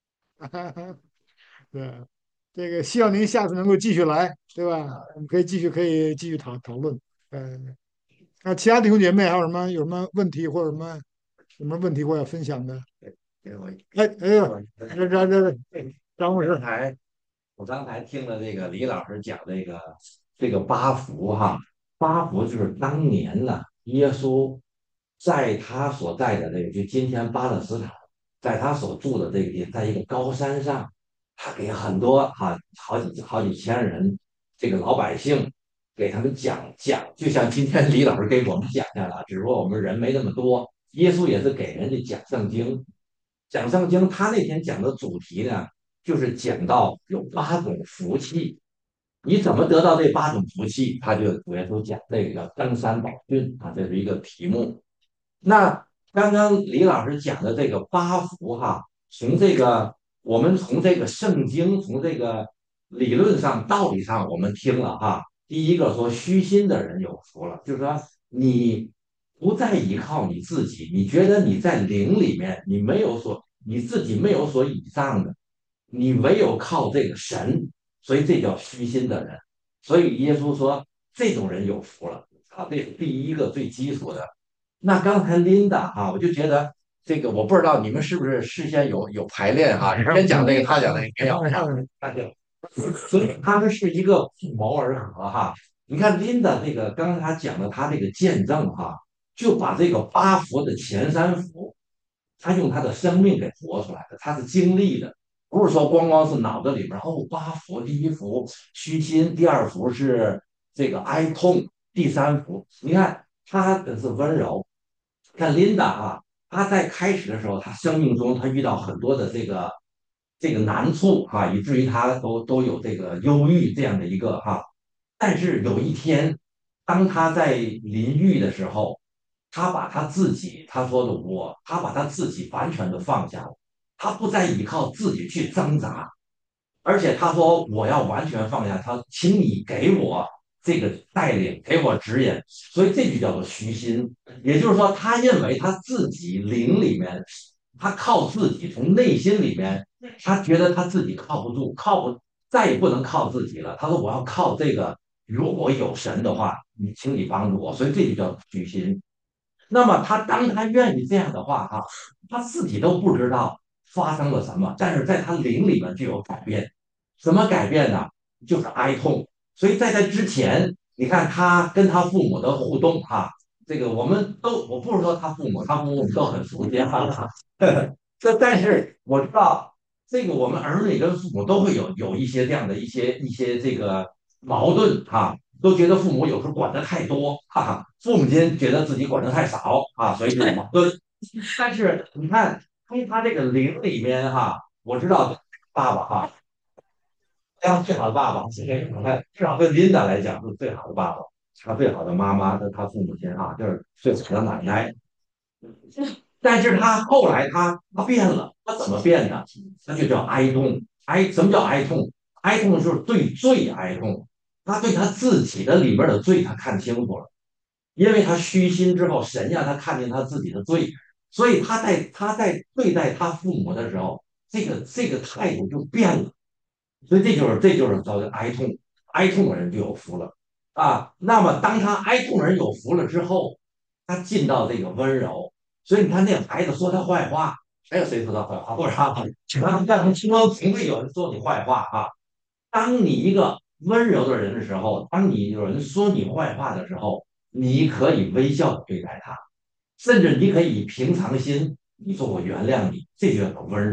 [SPEAKER 1] 对，这个希望您下次能够继续来，对吧？我们可以继续可以继续讨讨论。嗯，那其他弟兄姐妹还有什么有什么问题或者什么有什么问题或者要分享的？哎哎呦，这这这张护士，
[SPEAKER 5] 刚才我刚才听了这个李老师讲这个这个八福哈，八福就是当年呢，耶稣在他所在的这个就今天巴勒斯坦，在他所住的这个地，在一个高山上，他给很多哈好几好几千人这个老百姓给他们讲讲，就像今天李老师给我们讲下来，只不过我们人没那么多，耶稣也是给人家讲圣经。讲圣经，他那天讲的主题呢，就是讲到有八种福气，你怎么得到这八种福气？他就主要都讲这个叫登山宝训啊，这是一个题目。那刚刚李老师讲的这个八福哈，从这个我们从这个圣经，从这个理论上、道理上，我们听了哈。第一个说虚心的人有福了，就是说你不再依靠你自己，你觉得你在灵里面，你没有所你自己没有所倚仗的，你唯有靠这个神，所以这叫虚心的人。所以耶稣说，这种人有福了啊，这是第一个最基础的。那刚才 Linda 哈，我就觉得这个我不知道你们是不是事先有有排练哈，先讲这个，他讲那个，先讲这个，那就，所以他们是一个不谋而合哈。你看 Linda 这个刚才他讲的他这个见证哈，就把这个八福的前三福，他用他的生命给活出来的，他是经历的，不是说光光是脑子里边哦，八福第一福虚心，第二福是这个哀痛，第三福你看他的是温柔。看 Linda 啊，她在开始的时候，她生命中她遇到很多的这个这个难处哈、啊，以至于她都都有这个忧郁这样的一个哈、啊。但是有一天，当她在淋浴的时候，她把她自己，她说的我，她把她自己完全的放下了，她不再依靠自己去挣扎，而且他说我要完全放下，他请你给我这个带领，给我指引，所以这就叫做虚心。也就是说，他认为他自己灵里面，他靠自己，从内心里面，他觉得他自己靠不住，靠不再也不能靠自己了。他说我要靠这个，如果有神的话，你请你帮助我，所以这就叫虚心。那么他当他愿意这样的话，哈，他自己都不知道发生了什么，但是在他灵里面就有改变。什么改变呢？就是哀痛。所以在这之前，你看他跟他父母的互动哈，这个我们都我不是说他父母，他父母都很熟悉哈。这但是我知道，这个我们儿女跟父母都会有有一些这样的一些一些这个矛盾哈，都觉得父母有时候管的太多哈哈，父母亲觉得自己管的太少啊，所以有矛盾。但是你看，从他这个灵里面哈，我知道爸爸哈。这样最好的爸爸，其实你看，至少对琳达来讲是最好的爸爸，他最好的妈妈，是他父母亲啊，就是最好的奶奶。但是他后来他他变了，他怎么变呢？那就叫哀痛。哀什么叫哀痛？哀痛就是对罪哀痛。他对他自己的里面的罪他看清楚了，因为他虚心之后，神让他看见他自己的罪，所以他在他在对待他父母的时候，这个这个态度就变了。所以这就是这就是叫做哀痛，哀痛的人就有福了啊。那么当他哀痛的人有福了之后，他进到这个温柔。所以你看那个孩子说他坏话，还有谁说他坏话？或者他，让他听说不会有人说你坏话啊。当你一个温柔的人的时候，当你有人说你坏话的时候，你可以微笑的对待他，甚至你可以以平常心，你说我原谅你，这就叫温柔。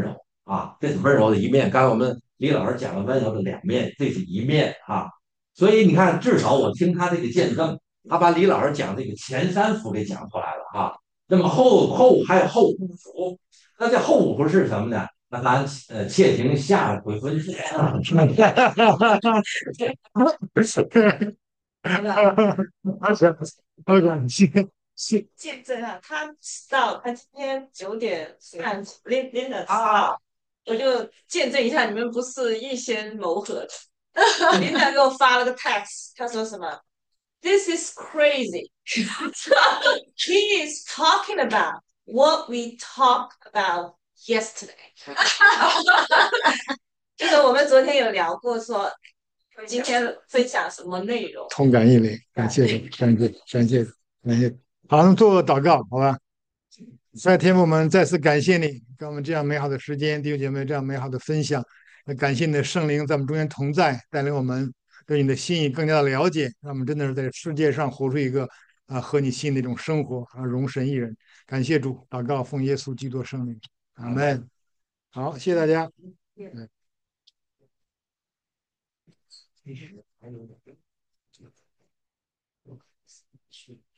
[SPEAKER 5] 啊，这是温柔的一面。刚才我们李老师讲了温柔的两面，这是一面啊。所以你看，至少我听他这个见证，他把李老师讲这个前三福给讲出来了啊。那么后后还有后五福，那这后五福是什么呢？那咱呃且听下回分解。
[SPEAKER 1] 好的，好感谢，谢
[SPEAKER 6] 见证啊，他迟到，他今天九点半拎拎的啊，我就见证一下，你们不是预先谋合的。领导给我发了个 text，他说什么？This is crazy. He is talking about what we talked about yesterday. 就是我们昨天有聊过说，今天分享什么内容？
[SPEAKER 1] 同感一类，感谢感谢感谢感谢。好，那么做个祷告，好吧？在天父，我们再次感谢你，给我们这样美好的时间，弟兄姐妹这样美好的分享。那感谢你的圣灵在我们中间同在，带领我们对你的心意更加的了解，让我们真的是在世界上活出一个啊合你心的一种生活啊，容神一人。感谢主，祷告奉耶稣基督的圣名，阿门。好，谢谢大家。嗯。